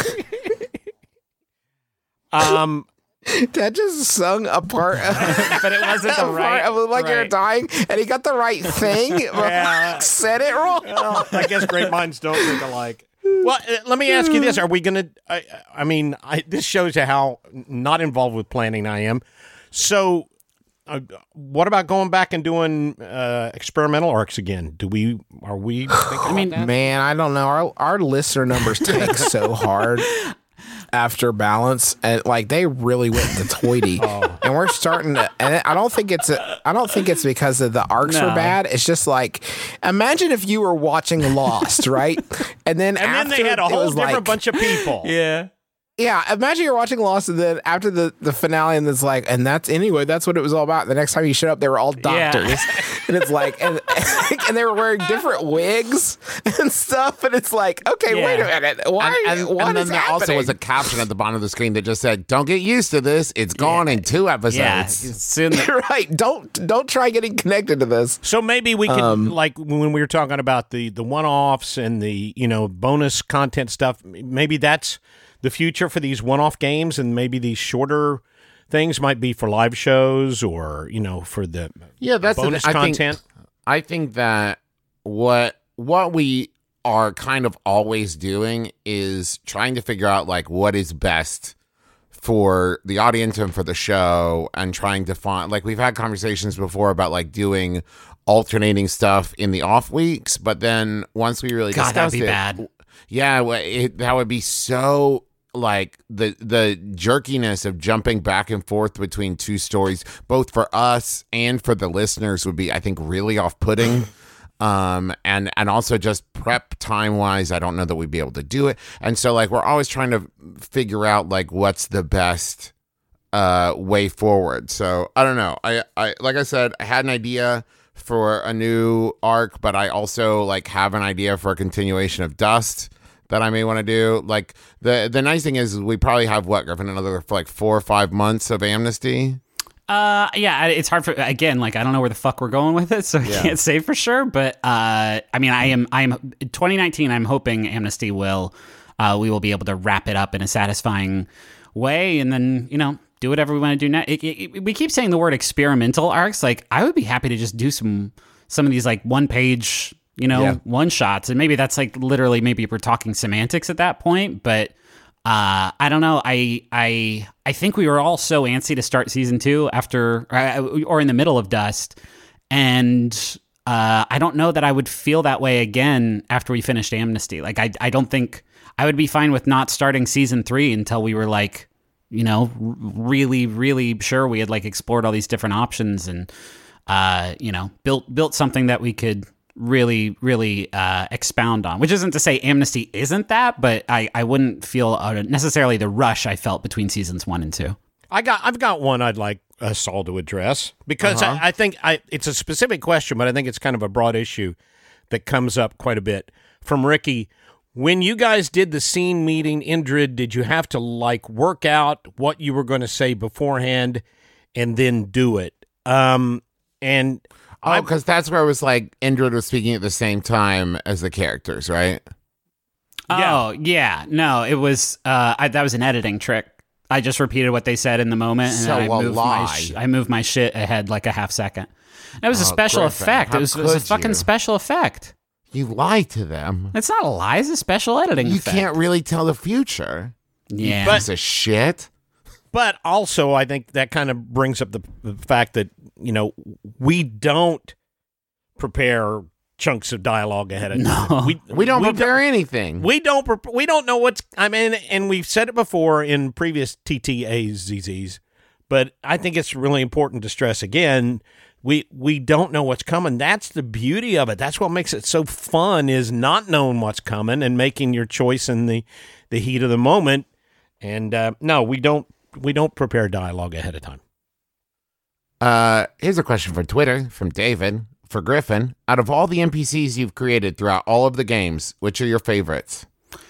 Um, Dad just sung a part, But it wasn't the a part right. of it like you were right. dying, and he got the right thing, but Yeah. said it wrong. well, I guess great minds don't think alike. Well, uh, let me ask you this: Are we going to? I, I mean, I, this shows you how not involved with planning I am. So, uh, what about going back and doing uh, experimental arcs again? Do we? Are we? Thinking I mean, Man, I don't know. Our our listener numbers tank so hard after Balance, and like they really went into toity, and we're starting to. And I don't think it's a, I don't think it's because of the arcs No. are bad. It's just like imagine if you were watching Lost, right? And then and then after they had a it whole was different like, bunch of people. Yeah. Yeah, imagine you're watching Lost, and then after the, the finale, and it's like, and that's anyway, that's what it was all about. The next time you showed up, they were all Yeah. doctors, and it's like, and and they were wearing different wigs and stuff, and it's like, okay, Yeah. wait a minute, why? And, are and, you, what and then is there also happening? was a caption at the bottom of the screen that just said, "Don't get used to this. It's gone in two episodes." Yeah. Soon. right. Don't don't try getting connected to this. So maybe we could, Um, like when we were talking about the the one offs and the you know bonus content stuff. Maybe that's the future for these one off games, and maybe these shorter things might be for live shows or you know for the Yeah, that's the bonus thing. I think- content. I think that what what we are kind of always doing is trying to figure out like what is best for the audience and for the show, and trying to find like we've had conversations before about like doing alternating stuff in the off weeks, but then once we really God, that'd discussed be it, bad. yeah, well, it, that would be so like the the jerkiness of jumping back and forth between two stories, both for us and for the listeners, would be, I think, really off-putting. Um, and and also just prep time wise, I don't know that we'd be able to do it. And so like we're always trying to figure out like what's the best uh way forward. So I don't know. I I like I said, I had an idea for a new arc, but I also like have an idea for a continuation of Dust that I may want to do. Like the the nice thing is we probably have what, Griffin, another for like four or five months of Amnesty. Uh, yeah, it's hard for again. Like, I don't know where the fuck we're going with it, so I Yeah. can't say for sure. But uh, I mean, I am, I am. twenty nineteen. I'm hoping Amnesty will, uh, we will be able to wrap it up in a satisfying way, and then you know do whatever we want to do next. It, it, it, we keep saying the word experimental arcs. Like, I would be happy to just do some some of these like one page, you know, Yeah. one shots, and maybe that's like literally maybe we're talking semantics at that point, but. Uh, I don't know. I I I think we were all so antsy to start season two after or, or in the middle of Dust, and uh, I don't know that I would feel that way again after we finished Amnesty. Like I I don't think I would be fine with not starting season three until we were like, you know, r- really really sure we had like explored all these different options and uh, you know built built something that we could really, really uh, expound on, which isn't to say Amnesty isn't that, but I, I wouldn't feel uh, necessarily the rush I felt between seasons one and two. I got I've got one I'd like us all to address because Uh-huh. I, I think I it's a specific question, but I think it's kind of a broad issue that comes up quite a bit from Ricky. When you guys did the scene meeting, Indrid, did you have to like work out what you were going to say beforehand and then do it? Um, and Oh, because that's where it was like Indrid was speaking at the same time as the characters, right? Yeah. Oh, yeah. No, it was, uh, I, that was an editing trick. I just repeated what they said in the moment, and So I, a moved my lie. sh- I moved my shit ahead like a half second. That was a Oh, special Griffin, effect. how It was, it was a could fucking you? special effect. You lie to them. It's not a lie. It's a special editing You effect. can't really tell the future. Yeah. But- Piece of shit. But also, I think that kind of brings up the, the fact that, you know, we don't prepare chunks of dialogue ahead of time. No. We, We don't prepare anything. We don't. Pre- we don't know what's. I mean, and we've said it before in previous T T As, Z Zs, but I think it's really important to stress again. We we don't know what's coming. That's the beauty of it. That's what makes it so fun, is not knowing what's coming and making your choice in the, the heat of the moment. And uh, no, we don't. We don't prepare dialogue ahead of time. Uh, here's a question from Twitter from David. For Griffin, out of all the N P Cs you've created throughout all of the games, which are your favorites?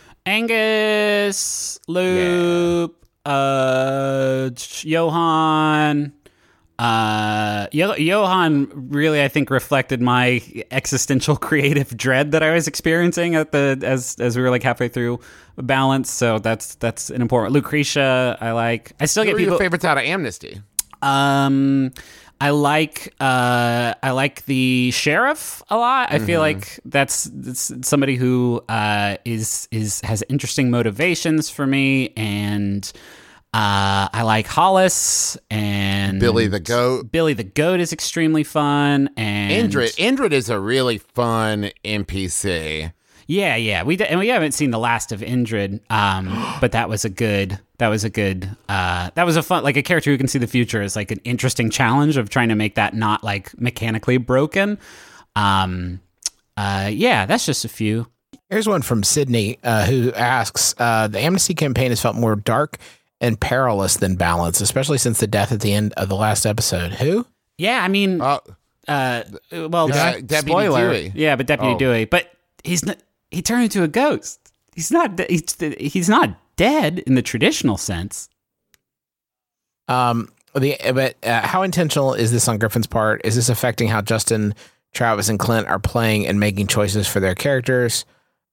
Angus, Loop, yeah. uh, Johan. Uh, Yo- Johan really, I think, reflected my existential creative dread that I was experiencing at the as as we were like halfway through balance. So that's that's an important. Lucretia, I like. I still Who get are people. your favorites out of Amnesty? Um, I like uh, I like the sheriff a lot. I Mm-hmm. feel like that's, that's somebody who uh, is is has interesting motivations for me, and uh, I like Hollis and Billy the Goat. Billy the Goat is extremely fun, and Indrid. Indrid is a really fun N P C. Yeah, yeah. We d- and we haven't seen the last of Indrid, um, but that was a good. That was a good. Uh, that was a fun, like a character who can see the future is like an interesting challenge of trying to make that not like mechanically broken. Um, uh, yeah, that's just a few. Here's one from Sydney uh, who asks, uh, the Amnesty campaign has felt more dark and perilous than Balance, especially since the death at the end of the last episode. Who? Yeah, I mean, Uh, uh, well, Uh, Deputy spoiler. Dewey. Yeah, but Deputy Oh. Dewey, but he's not. He turned into a ghost. He's not. He's he's not dead in the traditional sense. Um, the but uh, how intentional is this on Griffin's part? Is this affecting how Justin, Travis, and Clint are playing and making choices for their characters?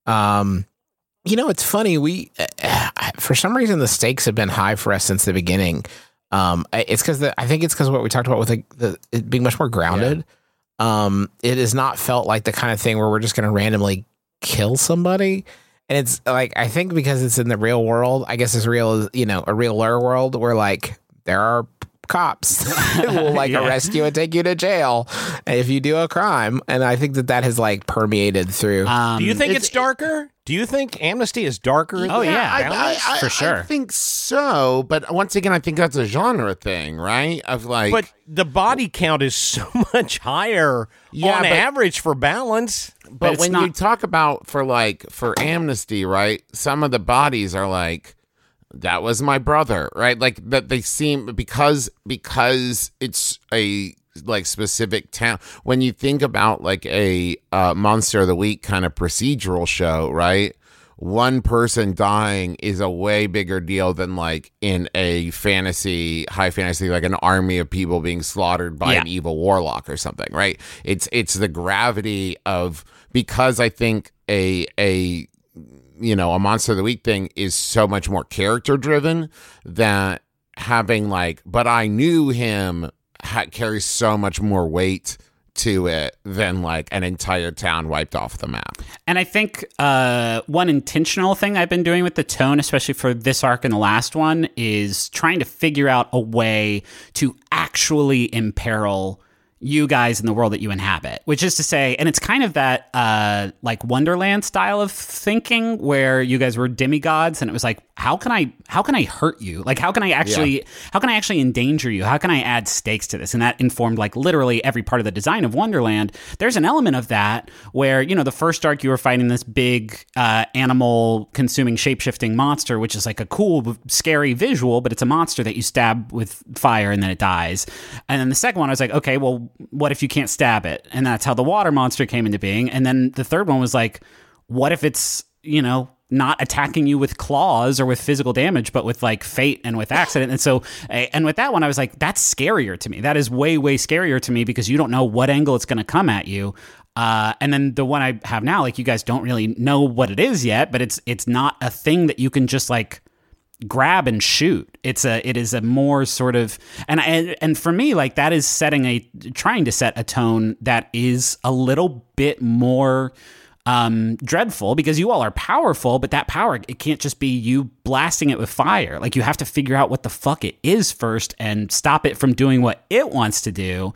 Um, you know, it's funny. We uh, for some reason the stakes have been high for us since the beginning. Um, it's because I think it's because what we talked about with the, the it being much more grounded. Yeah. Um, it has not felt like the kind of thing where we're just going to randomly kill somebody. And it's like, I think because it's in the real world, I guess it's real as, you know, a realer world where like there are cops who will like Yeah. arrest you and take you to jail if you do a crime. And I think that that has like permeated through. Um, Do you think it's, it's- darker? Do you think Amnesty is darker? Oh, than yeah. I, Balance? I, I, for sure. I think so, but once again, I think that's a genre thing, right? Of like, But the body count is so much higher Yeah, on but- average for Balance. but it's when you not- talk about for like for Amnesty, right? Some of the bodies are like, that was my brother, right? Like that they seem because because it's a like specific town. When you think about like a uh, Monster of the Week kind of procedural show, right? One person dying is a way bigger deal than like in a fantasy, high fantasy, like an army of people being slaughtered by Yeah. an evil warlock or something, right? It's it's the gravity of, because I think a a you know a Monster of the Week thing is so much more character driven that having like, but I knew him ha- carries so much more weight to it than like an entire town wiped off the map. And I think uh, one intentional thing I've been doing with the tone, especially for this arc and the last one, is trying to figure out a way to actually imperil you guys in the world that you inhabit, which is to say, and it's kind of that uh, like Wonderland style of thinking where you guys were demigods, and it was like, how can I, how can I hurt you? Like, how can I actually, how can I actually endanger you? How can I add stakes to this? And that informed like literally every part of the design of Wonderland. There's an element of that where, you know, the first arc you were fighting this big uh, animal consuming shape-shifting monster, which is like a cool, scary visual, but it's a monster that you stab with fire and then it dies. And then the second one, I was like, okay, well, what if you can't stab it? And that's how the water monster came into being. And then the third one was like, what if it's, you know, not attacking you with claws or with physical damage, but with like fate and with accident. And so, and with that one, I was like, that's scarier to me. That is way, way scarier to me because you don't know what angle it's going to come at you. Uh, and then the one I have now, like you guys don't really know what it is yet, but it's, it's not a thing that you can just like grab and shoot. It's a, it is a more sort of, and, and, and for me, like that is setting a, trying to set a tone that is a little bit more, um, dreadful because you all are powerful, but that power, it can't just be you blasting it with fire. Like you have to figure out what the fuck it is first and stop it from doing what it wants to do.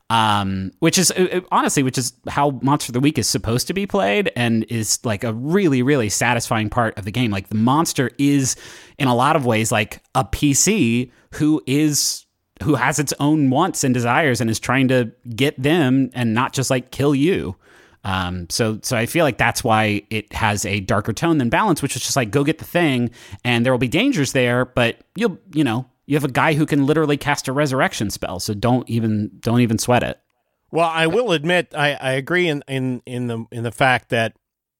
Um, which is uh, honestly, which is how Monster of the Week is supposed to be played, and is like a really, really satisfying part of the game. Like the monster is, in a lot of ways, like a P C who is who has its own wants and desires and is trying to get them and not just like kill you. Um, so, so I feel like that's why it has a darker tone than Balance, which is just like, go get the thing and there will be dangers there, but you'll, you know, you have a guy who can literally cast a resurrection spell. So don't even, don't even sweat it. Well, I will admit, I, I agree in, in, in the, in the fact that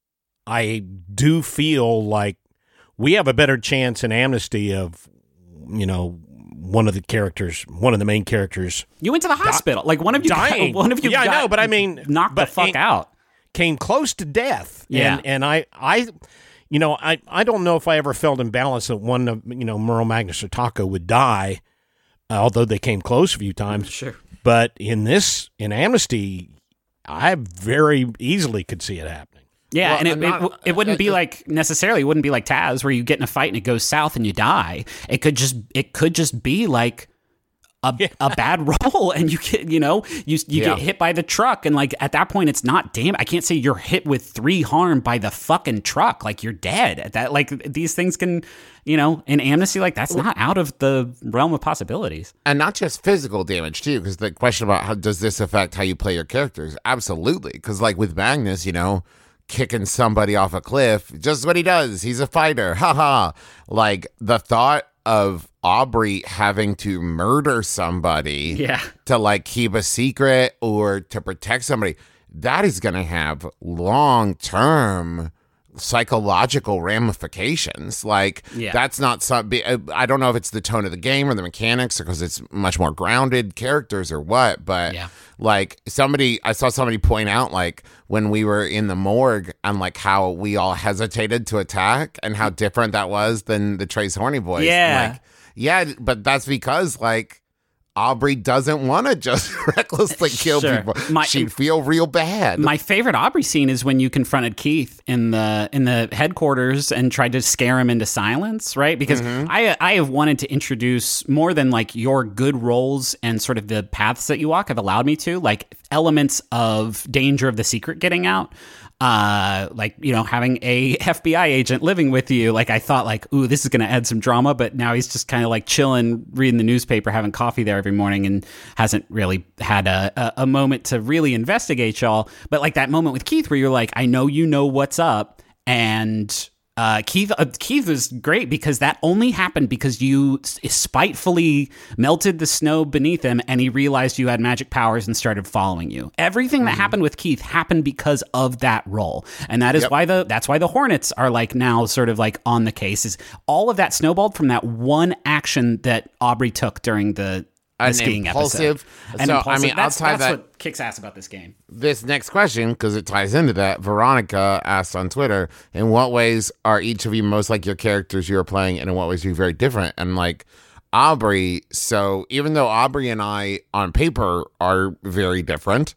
I do feel like we have a better chance in Amnesty of, you know, one of the characters, one of the main characters. You went to the hospital. Like one of you, dying. Got, one of you, yeah, got I know, but I mean, knocked but the fuck ain't- out. Came close to death. Yeah. And, and I, I, you know, I, I don't know if I ever felt in balance that one of, you know, Merle, Magnus, or Taco would die, uh, although they came close a few times. Sure. But in this, in Amnesty, I very easily could see it happening. Yeah, Well, and it, I'm not- it it wouldn't be uh, like necessarily it wouldn't be like Taz where you get in a fight and it goes south and you die. It could just it could just be like a, a bad roll and you get you know you you Yeah. get hit by the truck and like at that point it's not damn I can't say you're hit with three harm by the fucking truck, like you're dead at that. Like these things can, you know, in Amnesty, like that's not out of the realm of possibilities. And not just physical damage, too, because the question about how does this affect how you play your characters? Absolutely. Because, like, with Magnus, you know, kicking somebody off a cliff, just what he does. He's a fighter. Ha ha. Like, the thought of Aubrey having to murder somebody Yeah. to, like, keep a secret or to protect somebody, that is going to have long-term psychological ramifications. Like, Yeah. that's not something, I don't know if it's the tone of the game or the mechanics or because it's much more grounded characters or what, but Yeah. like somebody, I saw somebody point out like when we were in the morgue and like how we all hesitated to attack and how different that was than the Trace Horny Boys. Yeah. Like, yeah, but that's because like Aubrey doesn't want to just recklessly kill Sure. people. My- She'd feel real bad. My favorite Aubrey scene is when you confronted Keith in the in the headquarters and tried to scare him into silence, right? Because I I have wanted to introduce more than like your good roles and sort of the paths that you walk have allowed me to, like elements of danger of the secret getting out. Uh, like, you know, having a F B I agent living with you, like I thought like, ooh, this is going to add some drama, but now he's just kind of like chilling, reading the newspaper, having coffee there every morning and hasn't really had a, a, a moment to really investigate y'all. But like that moment with Keith where you're like, I know you know what's up. And uh, Keith, uh, Keith was great because that only happened because you s- spitefully melted the snow beneath him and he realized you had magic powers and started following you. Everything that happened with Keith happened because of that role. And that is Yep. why the that's why the Hornets are like now sort of like on the case. Is all of that snowballed from that one action that Aubrey took during the, the An skiing impulsive- episode. And so, I impulsive. mean, that's, outside that's that- what kicks ass about this game. This next question, because it ties into that, Veronica asked on Twitter, in what ways are each of you most like your characters you're playing, and in what ways are you very different? And like Aubrey, so even though Aubrey and I on paper are very different,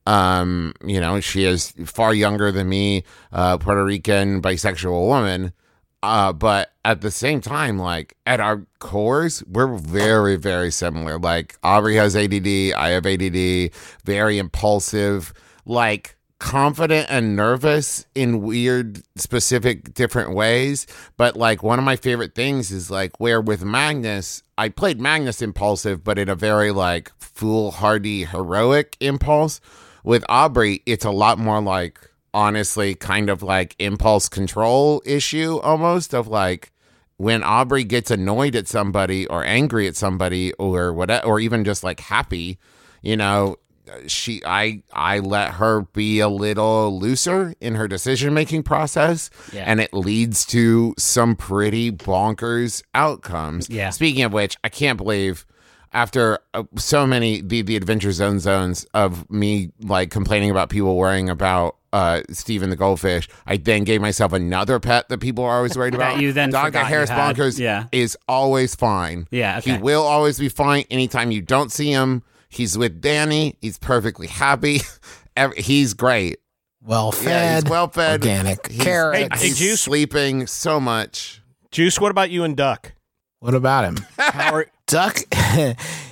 um, you know, she is far younger than me, uh, Puerto Rican, bisexual woman. Uh, but at the same time, like at our cores, we're very, very similar. Like Aubrey has A D D, I have A D D, very impulsive, like confident and nervous in weird, specific, different ways. But like one of my favorite things is like where with Magnus, I played Magnus impulsive, but in a very like foolhardy, heroic impulse. With Aubrey, it's a lot more like, honestly, kind of like impulse control issue almost of like when Aubrey gets annoyed at somebody or angry at somebody or whatever, or even just like happy, you know, she, I, I let her be a little looser in her decision-making process, Yeah. and it leads to some pretty bonkers outcomes. Yeah. Speaking of which, I can't believe after uh, so many the, the Adventure Zone zones of me like complaining about people worrying about uh, Steven the goldfish, I then gave myself another pet that people are always worried about. That you then Dog forgot got Harris you had. Bonkers Yeah. is always fine. Yeah, okay. He will always be fine. Anytime you don't see him, he's with Danny. He's perfectly happy. Ev- he's great. Well Yeah, he's fed, well fed. organic He's, carrots. Hey, he's Juice. sleeping so much. Juice, what about you and Duck? What about him? How are, Duck,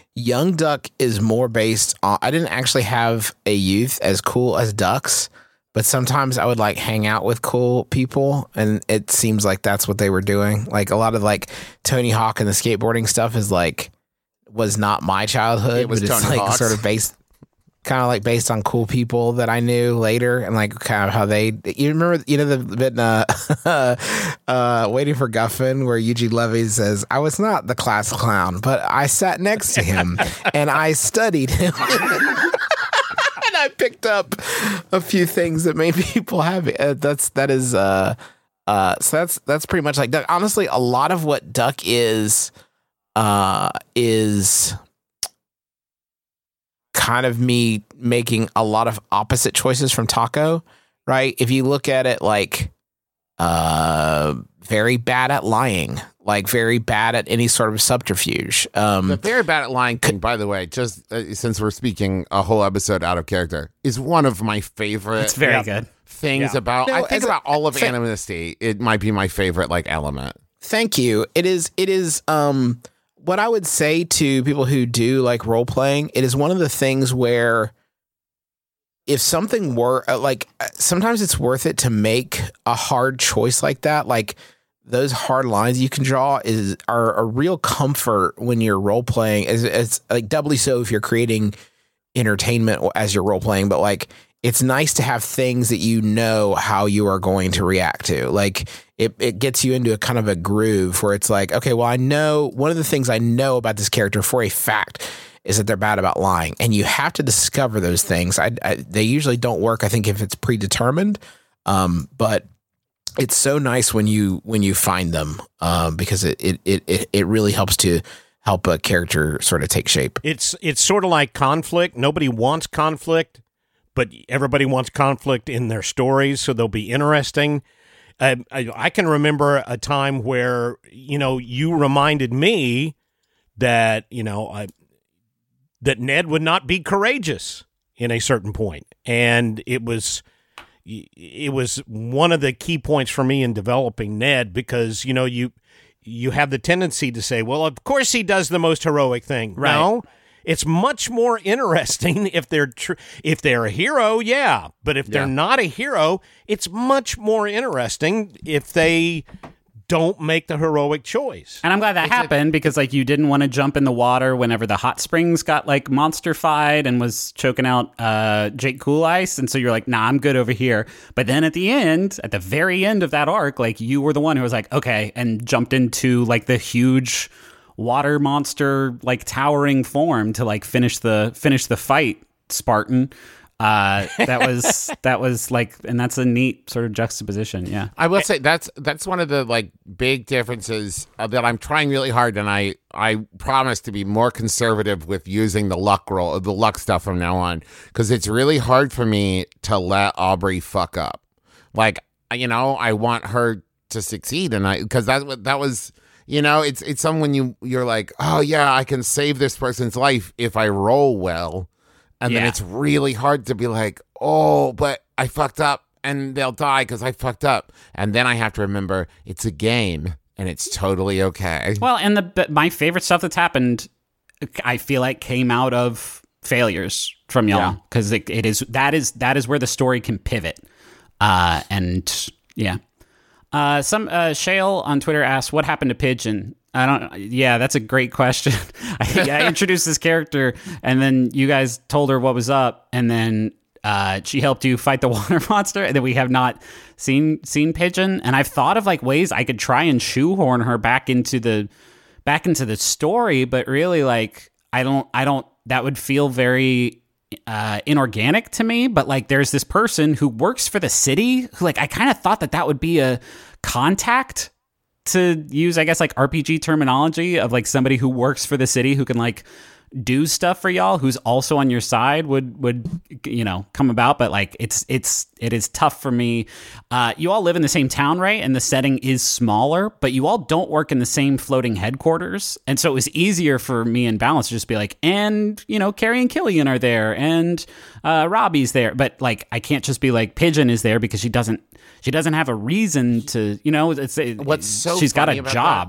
Young Duck is more based on. I didn't actually have a youth as cool as Ducks, but sometimes I would like hang out with cool people, and it seems like that's what they were doing. Like a lot of like Tony Hawk and the skateboarding stuff is like was not my childhood, It was but it's Tony like Hawk's. sort of based. Kind of like based on cool people that I knew later, and like kind of how they. You remember, you know, the bit in, uh, uh, Waiting for Guffin, where Eugene Levy says, "I was not the class clown, but I sat next to him and I studied him." And I picked up a few things that made people happy. Uh, that's that is uh, uh, so that's that's pretty much like Duck. Honestly, a lot of what Duck is uh, is. kind of me making a lot of opposite choices from Taco, right? If you look at it like uh very bad at lying, like very bad at any sort of subterfuge. Um The very bad at lying thing, by the way, just uh, since we're speaking a whole episode out of character, is one of my favorite It's very Yeah. good. things Yeah. about. No, I think as a- about all of fa- Amnesty. It might be my favorite like element. Thank you. It is it is um what I would say to people who do like role playing, it is one of the things where if something were uh, like uh, sometimes it's worth it to make a hard choice like that. Like those hard lines you can draw is are a real comfort when you're role playing. It's, it's like doubly so if you're creating entertainment as you're role playing, but like it's nice to have things that you know how you are going to react to. Like it, it gets you into a kind of a groove where it's like, okay, well, I know one of the things I know about this character for a fact is that they're bad about lying, and you have to discover those things. I, I they usually don't work. I think if it's predetermined, um, but it's so nice when you when you find them um, because it, it it it really helps to help a character sort of take shape. It's it's sort of like conflict. Nobody wants conflict, but everybody wants conflict in their stories, so they'll be interesting. Uh, I, I can remember a time where, you know, you reminded me that, you know, I, that Ned would not be courageous in a certain point, and it was it was one of the key points for me in developing Ned, because, you know, you you have the tendency to say, well, of course he does the most heroic thing. Right. No. It's much more interesting if they're tr- if they're a hero, yeah. But if they're Yeah. not a hero, it's much more interesting if they don't make the heroic choice. And I'm glad that happened because like you didn't want to jump in the water whenever the hot springs got like monster-fied and was choking out uh, Jake Cool Ice. And so you're like, nah, I'm good over here. But then at the end, at the very end of that arc, like you were the one who was like, okay, and jumped into like the huge water monster, like towering form to like finish the finish the fight, Spartan. Uh, that was that was like, and that's a neat sort of juxtaposition. Yeah. I will say that's that's one of the like big differences uh, that I'm trying really hard, and I I promise to be more conservative with using the luck roll, the luck stuff from now on, because it's really hard for me to let Aubrey fuck up. Like, you know, I want her to succeed, and I because that that was. You know, it's it's someone you you're like, oh yeah, I can save this person's life if I roll well, and then Yeah. it's really hard to be like, oh, but I fucked up and they'll die because I fucked up, and then I have to remember it's a game and it's totally okay. Well, and the but my favorite stuff that's happened, I feel like came out of failures from Yeah. y'all because it, it is that is that is where the story can pivot, uh, and yeah. Uh, some uh, Shale on Twitter asked, "What happened to Pigeon?" I don't. Yeah, that's a great question. I, I introduced this character, and then you guys told her what was up, and then uh, she helped you fight the water monster, and then we have not seen seen Pigeon. And I've thought of like ways I could try and shoehorn her back into the back into the story, but really, like I don't. I don't. That would feel very uh, inorganic to me. But like, there's this person who works for the city who, like, I kind of thought that that would be a contact, to use, I guess, like R P G terminology of like somebody who works for the city who can like do stuff for y'all, who's also on your side, would would you know come about. But like it's it's it is tough for me. Uh you all live in the same town, right? And the setting is smaller, but you all don't work in the same floating headquarters, and so it was easier for me and Balance to just be like, and you know Carrie and Killian are there, and uh Robbie's there, but like I can't just be like Pigeon is there because she doesn't she doesn't have a reason to, you know it's it, What's so she's got funny a about job.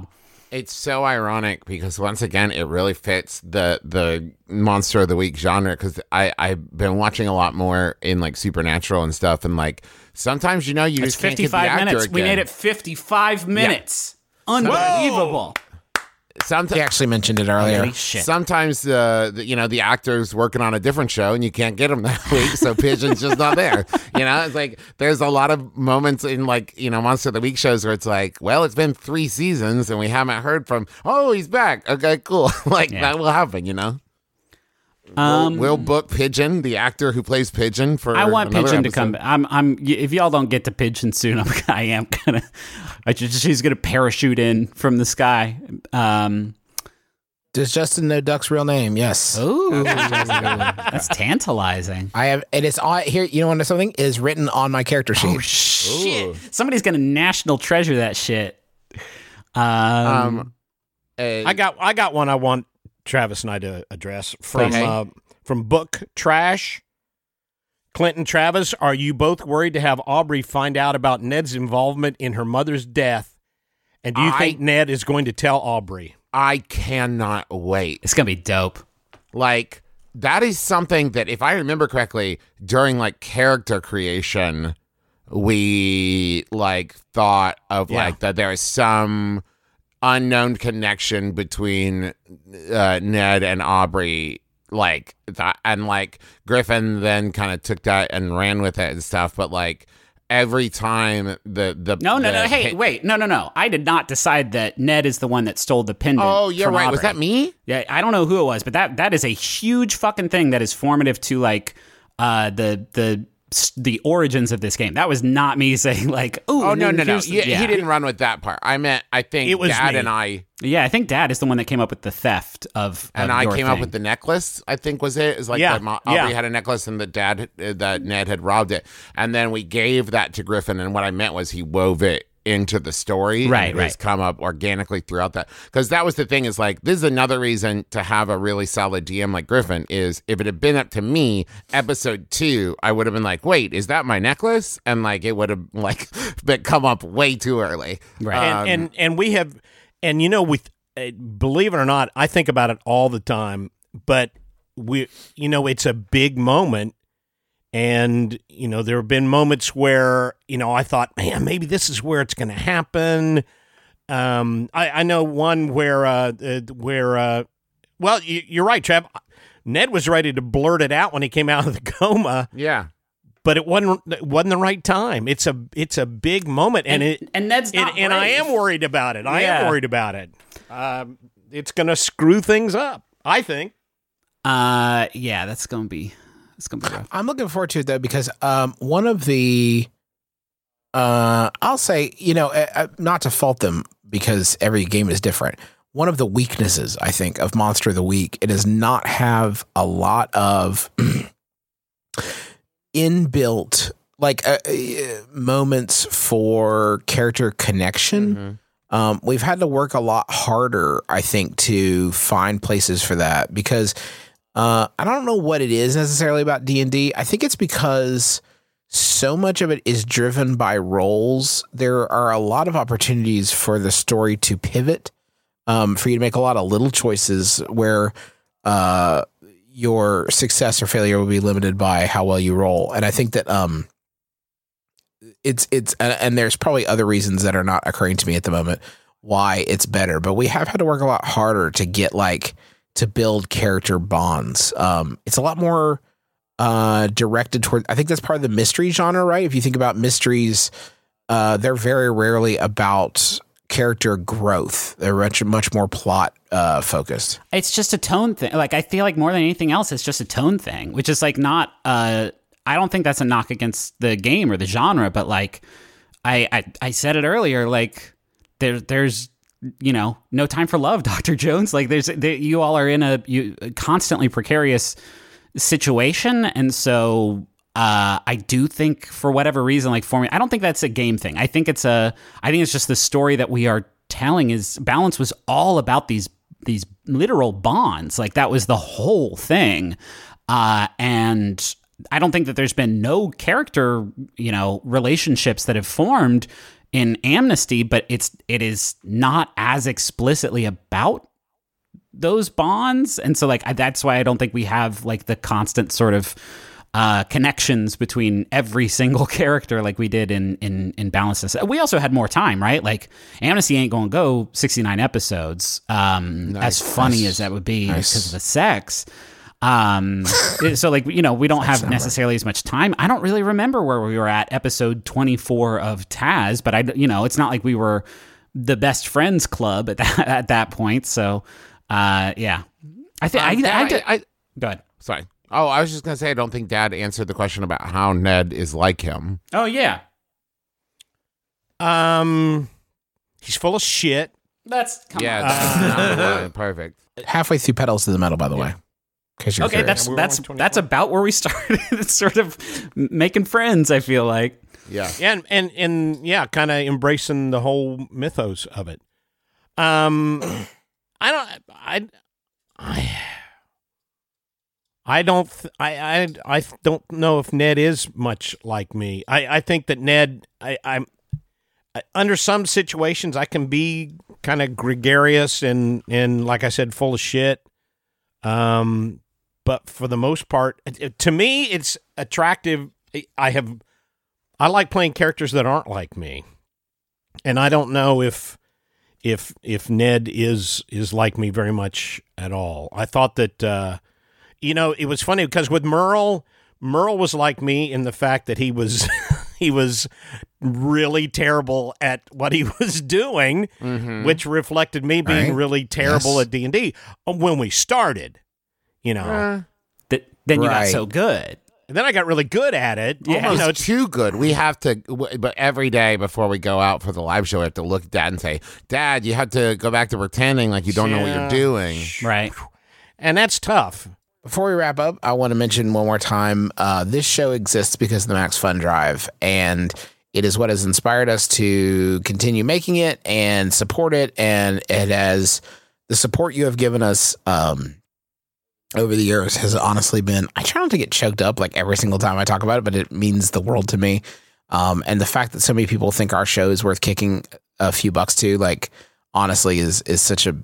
It's so ironic because once again, it really fits the the monster of the week genre. Because I I've been watching a lot more in like Supernatural and stuff, and like sometimes you know you It's just can't get the fifty-five actor minutes. We again. made it fifty-five minutes. Unbelievable. Sometimes He actually mentioned it earlier. Holy shit. Sometimes uh, the, you know the actor's working on a different show and you can't get him that week, so Pigeon's just not there. You know, it's like there's a lot of moments in like you know Monster of the Week shows where it's like, well, it's been three seasons and we haven't heard from. Oh, he's back. Okay, cool. like Yeah. that will happen. You know. Um, we'll, we'll book Pigeon, the actor who plays Pigeon, for. I want another Pigeon to episode. come. I'm. I'm. If y'all don't get to Pigeon soon, I'm, I am gonna. I just, she's gonna parachute in from the sky. Um. Does Justin know Duck's real name? Yes. Ooh, that's tantalizing. I have, and it's on here. You know what? Something is written on my character sheet. Oh shit! Somebody's gonna national treasure that shit. Um. Um, uh, I got I got one I want Travis and I to address from Okay. uh, from Book Trash. Clinton, Travis, are you both worried to have Aubrey find out about Ned's involvement in her mother's death? And do you I- think Ned is going to tell Aubrey? I cannot wait. it's gonna be dope. Like that is something that if I remember correctly during like character creation we like thought of Yeah. like that there is some unknown connection between uh, Ned and Aubrey like that, and like Griffin then kind of took that and ran with it and stuff, but like every time the the No, no, the no. Hey, hit- wait. No, no, no. I did not decide that Ned is the one that stole the pendant. oh you're from right was Aubrey. that me? Yeah, I don't know who it was, but that that is a huge fucking thing that is formative to like uh the the the origins of this game. That was not me saying like, ooh, Oh no no no! here's the- Yeah, yeah. he didn't run with that part. I meant I think It was Dad me. and I Yeah, I think Dad is the one that came up with the theft of. and of I your came up thing. with the necklace. I think was it? It was like Yeah, that Mo- Aubrey yeah. had a necklace and the dad uh, that Ned had robbed it, and then we gave that to Griffin. And what I meant was he wove it into the story. Right, and it has right. come up organically throughout that, because that was the thing. Is like this is another reason to have a really solid D M like Griffin. Is if it had been up to me, episode two, I would have been like, wait, is that my necklace? And like it would have like been come up way too early. Right. Um, and, and and we have, and you know, with uh, believe it or not, I think about it all the time. But we, you know, it's a big moment, and you know, there have been moments where you know I thought, man, maybe this is where it's going to happen. Um, I, I know one where uh, uh, where uh, well, you, you're right, Trev. Ned was ready to blurt it out when he came out of the coma, yeah. but it wasn't it wasn't the right time. It's a it's a big moment, and, and, it and Ned's not and, and I brave. am worried about it. I Yeah. am worried about it. Um, it's going to screw things up, I think. Uh, yeah, that's gonna be it's gonna be rough. I'm looking forward to it though because um, one of the, uh, I'll say, you know, uh, uh, not to fault them because every game is different. One of the weaknesses I think of Monster of the Week, it does not have a lot of inbuilt like uh, uh, moments for character connection. Mhm. Um, we've had to work a lot harder, I think, to find places for that because uh, I don't know what it is necessarily about D and D. I think it's because so much of it is driven by roles. There are a lot of opportunities for the story to pivot, um, for you to make a lot of little choices where uh, your success or failure will be limited by how well you roll. And I think that um, it's it's and, and there's probably other reasons that are not occurring to me at the moment why it's better, but we have had to work a lot harder to get like to build character bonds. Um, it's a lot more uh, directed toward. I think that's part of the mystery genre, right? If you think about mysteries, uh, they're very rarely about character growth. They're much much more plot uh, focused. It's just a tone thing. Like I feel like more than anything else, it's just a tone thing, which is like not. Uh, I don't think that's a knock against the game or the genre, but like I I, I said it earlier, like there there's you know no time for love, Doctor Jones. Like there's there, you all are in a you a constantly precarious situation, and so. Uh, I do think for whatever reason, like for me, I don't think that's a game thing. I think it's a, I think it's just the story that we are telling is Balance was all about these, these literal bonds. Like that was the whole thing. Uh, and I don't think that there's been no character, you know, relationships that have formed in Amnesty, but it's it is not as explicitly about those bonds, and so like I, that's why I don't think we have like the constant sort of uh, connections between every single character like we did in in in Balances. We also had more time, right? Like Amnesty ain't gonna go sixty-nine episodes. Um, Nice. as funny Nice. as that would be Nice. because of the sex. Um, so like, you know, we don't have necessarily as much time. I don't really remember where we were at episode twenty-four of Taz, but I, you know, it's not like we were the best friends club at that, at that point. So, uh, yeah, I think I, Um, I, I, I, did- I, go ahead. sorry. Oh, I was just gonna say I don't think Dad answered the question about how Ned is like him. Oh yeah. Um, he's full of shit. That's, come Yeah, on. that's not the one. Perfect. Halfway through Pedals to the Metal, by the way. In case you're Okay, curious. that's And we were that's only that's twenty-four. about where we started. It's sort of making friends. I feel like. Yeah. Yeah, and and, and yeah, kind of embracing the whole mythos of it. Um, I don't, I, I, I don't, th- I, I, I don't know if Ned is much like me. I, I think that Ned, I, I'm I- under some situations I can be kind of gregarious and and like I said, full of shit. Um, but for the most part, it- it- to me, it's attractive. I have. I like playing characters that aren't like me, and I don't know if if if Ned is is like me very much at all. I thought that uh, you know it was funny because with Merle, Merle was like me in the fact that he was he was really terrible at what he was doing, which reflected me being Right. really terrible Yes. at D and D when we started. You know, That then you got Right. so good. and then I got really good at it. Yeah. You know, It's too good. We have to, w- but every day before we go out for the live show, we have to look at Dad and say, Dad, you have to go back to pretending like you don't know what Yeah. you're doing. Right. and that's tough. Before we wrap up, I want to mention one more time uh, this show exists because of the Max Fun Drive, and it is what has inspired us to continue making it and support it. And it has the support you have given us um, over the years has honestly been, I try not to get choked up like every single time I talk about it, but it means the world to me. Um, and the fact that so many people think our show is worth kicking a few bucks to, like, honestly, is is such a,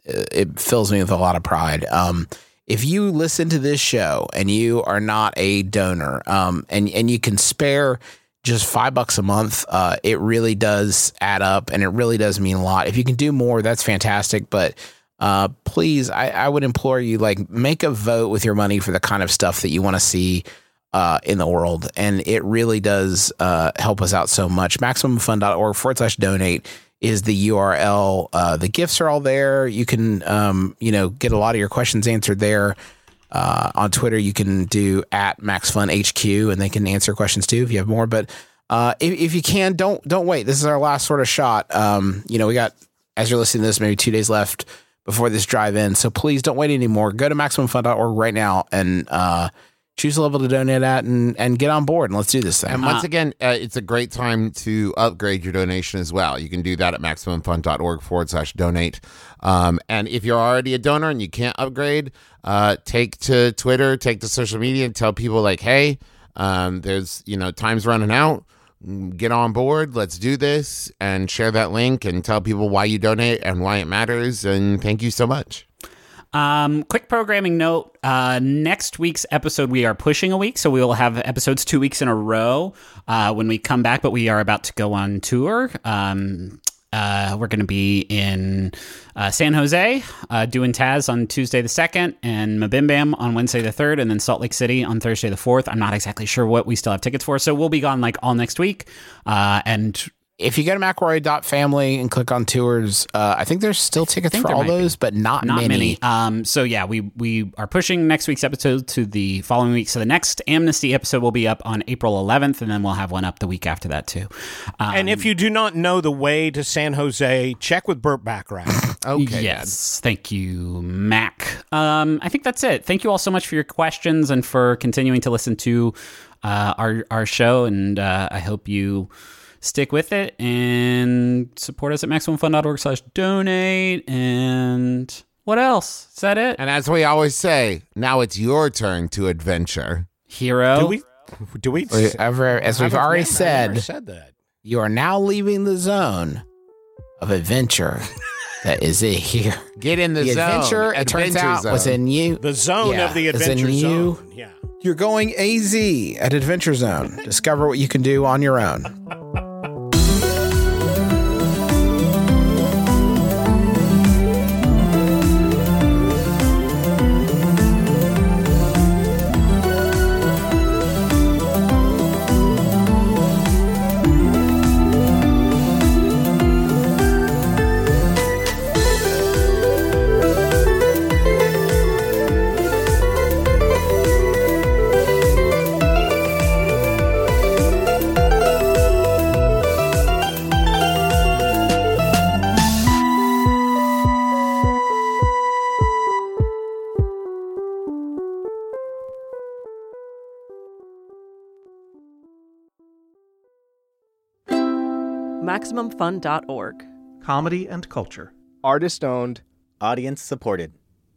it fills me with a lot of pride. Um, if you listen to this show and you are not a donor, um, and and you can spare just five bucks a month, uh, it really does add up, and it really does mean a lot. If you can do more, that's fantastic. But uh, please, I, I would implore you, like, make a vote with your money for the kind of stuff that you want to see uh, in the world, and it really does uh, help us out so much. MaximumFun.org forward slash donate is the U R L. Uh, the gifts are all there. You can, um, you know, get a lot of your questions answered there. Uh, on Twitter, you can do at MaxFunHQ, and they can answer questions too if you have more. But uh, if, if you can, don't don't wait. This is our last sort of shot. Um, you know, we got, as you're listening to this, maybe two days left before this drive in. So please don't wait anymore. Go to MaximumFun dot org right now and uh, choose a level to donate at, and and get on board, and let's do this thing. And once again, uh, it's a great time to upgrade your donation as well. You can do that at MaximumFun.org forward slash donate. Um, and if you're already a donor and you can't upgrade, uh, take to Twitter, take to social media, and tell people like, hey, um, there's, you know, time's running out. Get on board. Let's do this, and share that link and tell people why you donate and why it matters. And thank you so much. Um, quick programming note. Uh, next week's episode, we are pushing a week, so we will have episodes two weeks in a row uh, when we come back, but we are about to go on tour. Um, uh, we're going to be in uh, San Jose, uh, doing Taz on Tuesday the second, and Mabimbam on Wednesday the third, and then Salt Lake City on Thursday the fourth. I'm not exactly sure what we still have tickets for, so we'll be gone like all next week. Uh, and If you go to McElroy dot family and click on tours, uh, I think there's still tickets think for there all might be. those, but not, not many. many. Um, so yeah, we we are pushing next week's episode to the following week. So the next Amnesty episode will be up on April eleventh, and then we'll have one up the week after that too. Um, And if you do not know the way to San Jose, check with Burt Bacharach. Okay. yes, thank you, Mac. Um, I think that's it. Thank you all so much for your questions and for continuing to listen to uh, our our show. And uh, I hope you stick with it and support us at MaximumFun.org slash donate. And what else? Is that it? And as we always say, now it's your turn to adventure. Hero. Do we? Do we? We- ever- as we've haven't- already I've never said, said that. You are now leaving the zone of adventure that is it here. Get in the, The zone. adventure, it turns Adventure out, zone. was in you. The zone Yeah, of the is in adventure you. zone. Yeah. You're going A Z at Adventure Zone. Discover what you can do on your own. Maximum Fun dot org. Comedy and culture. Artist owned. Audience supported.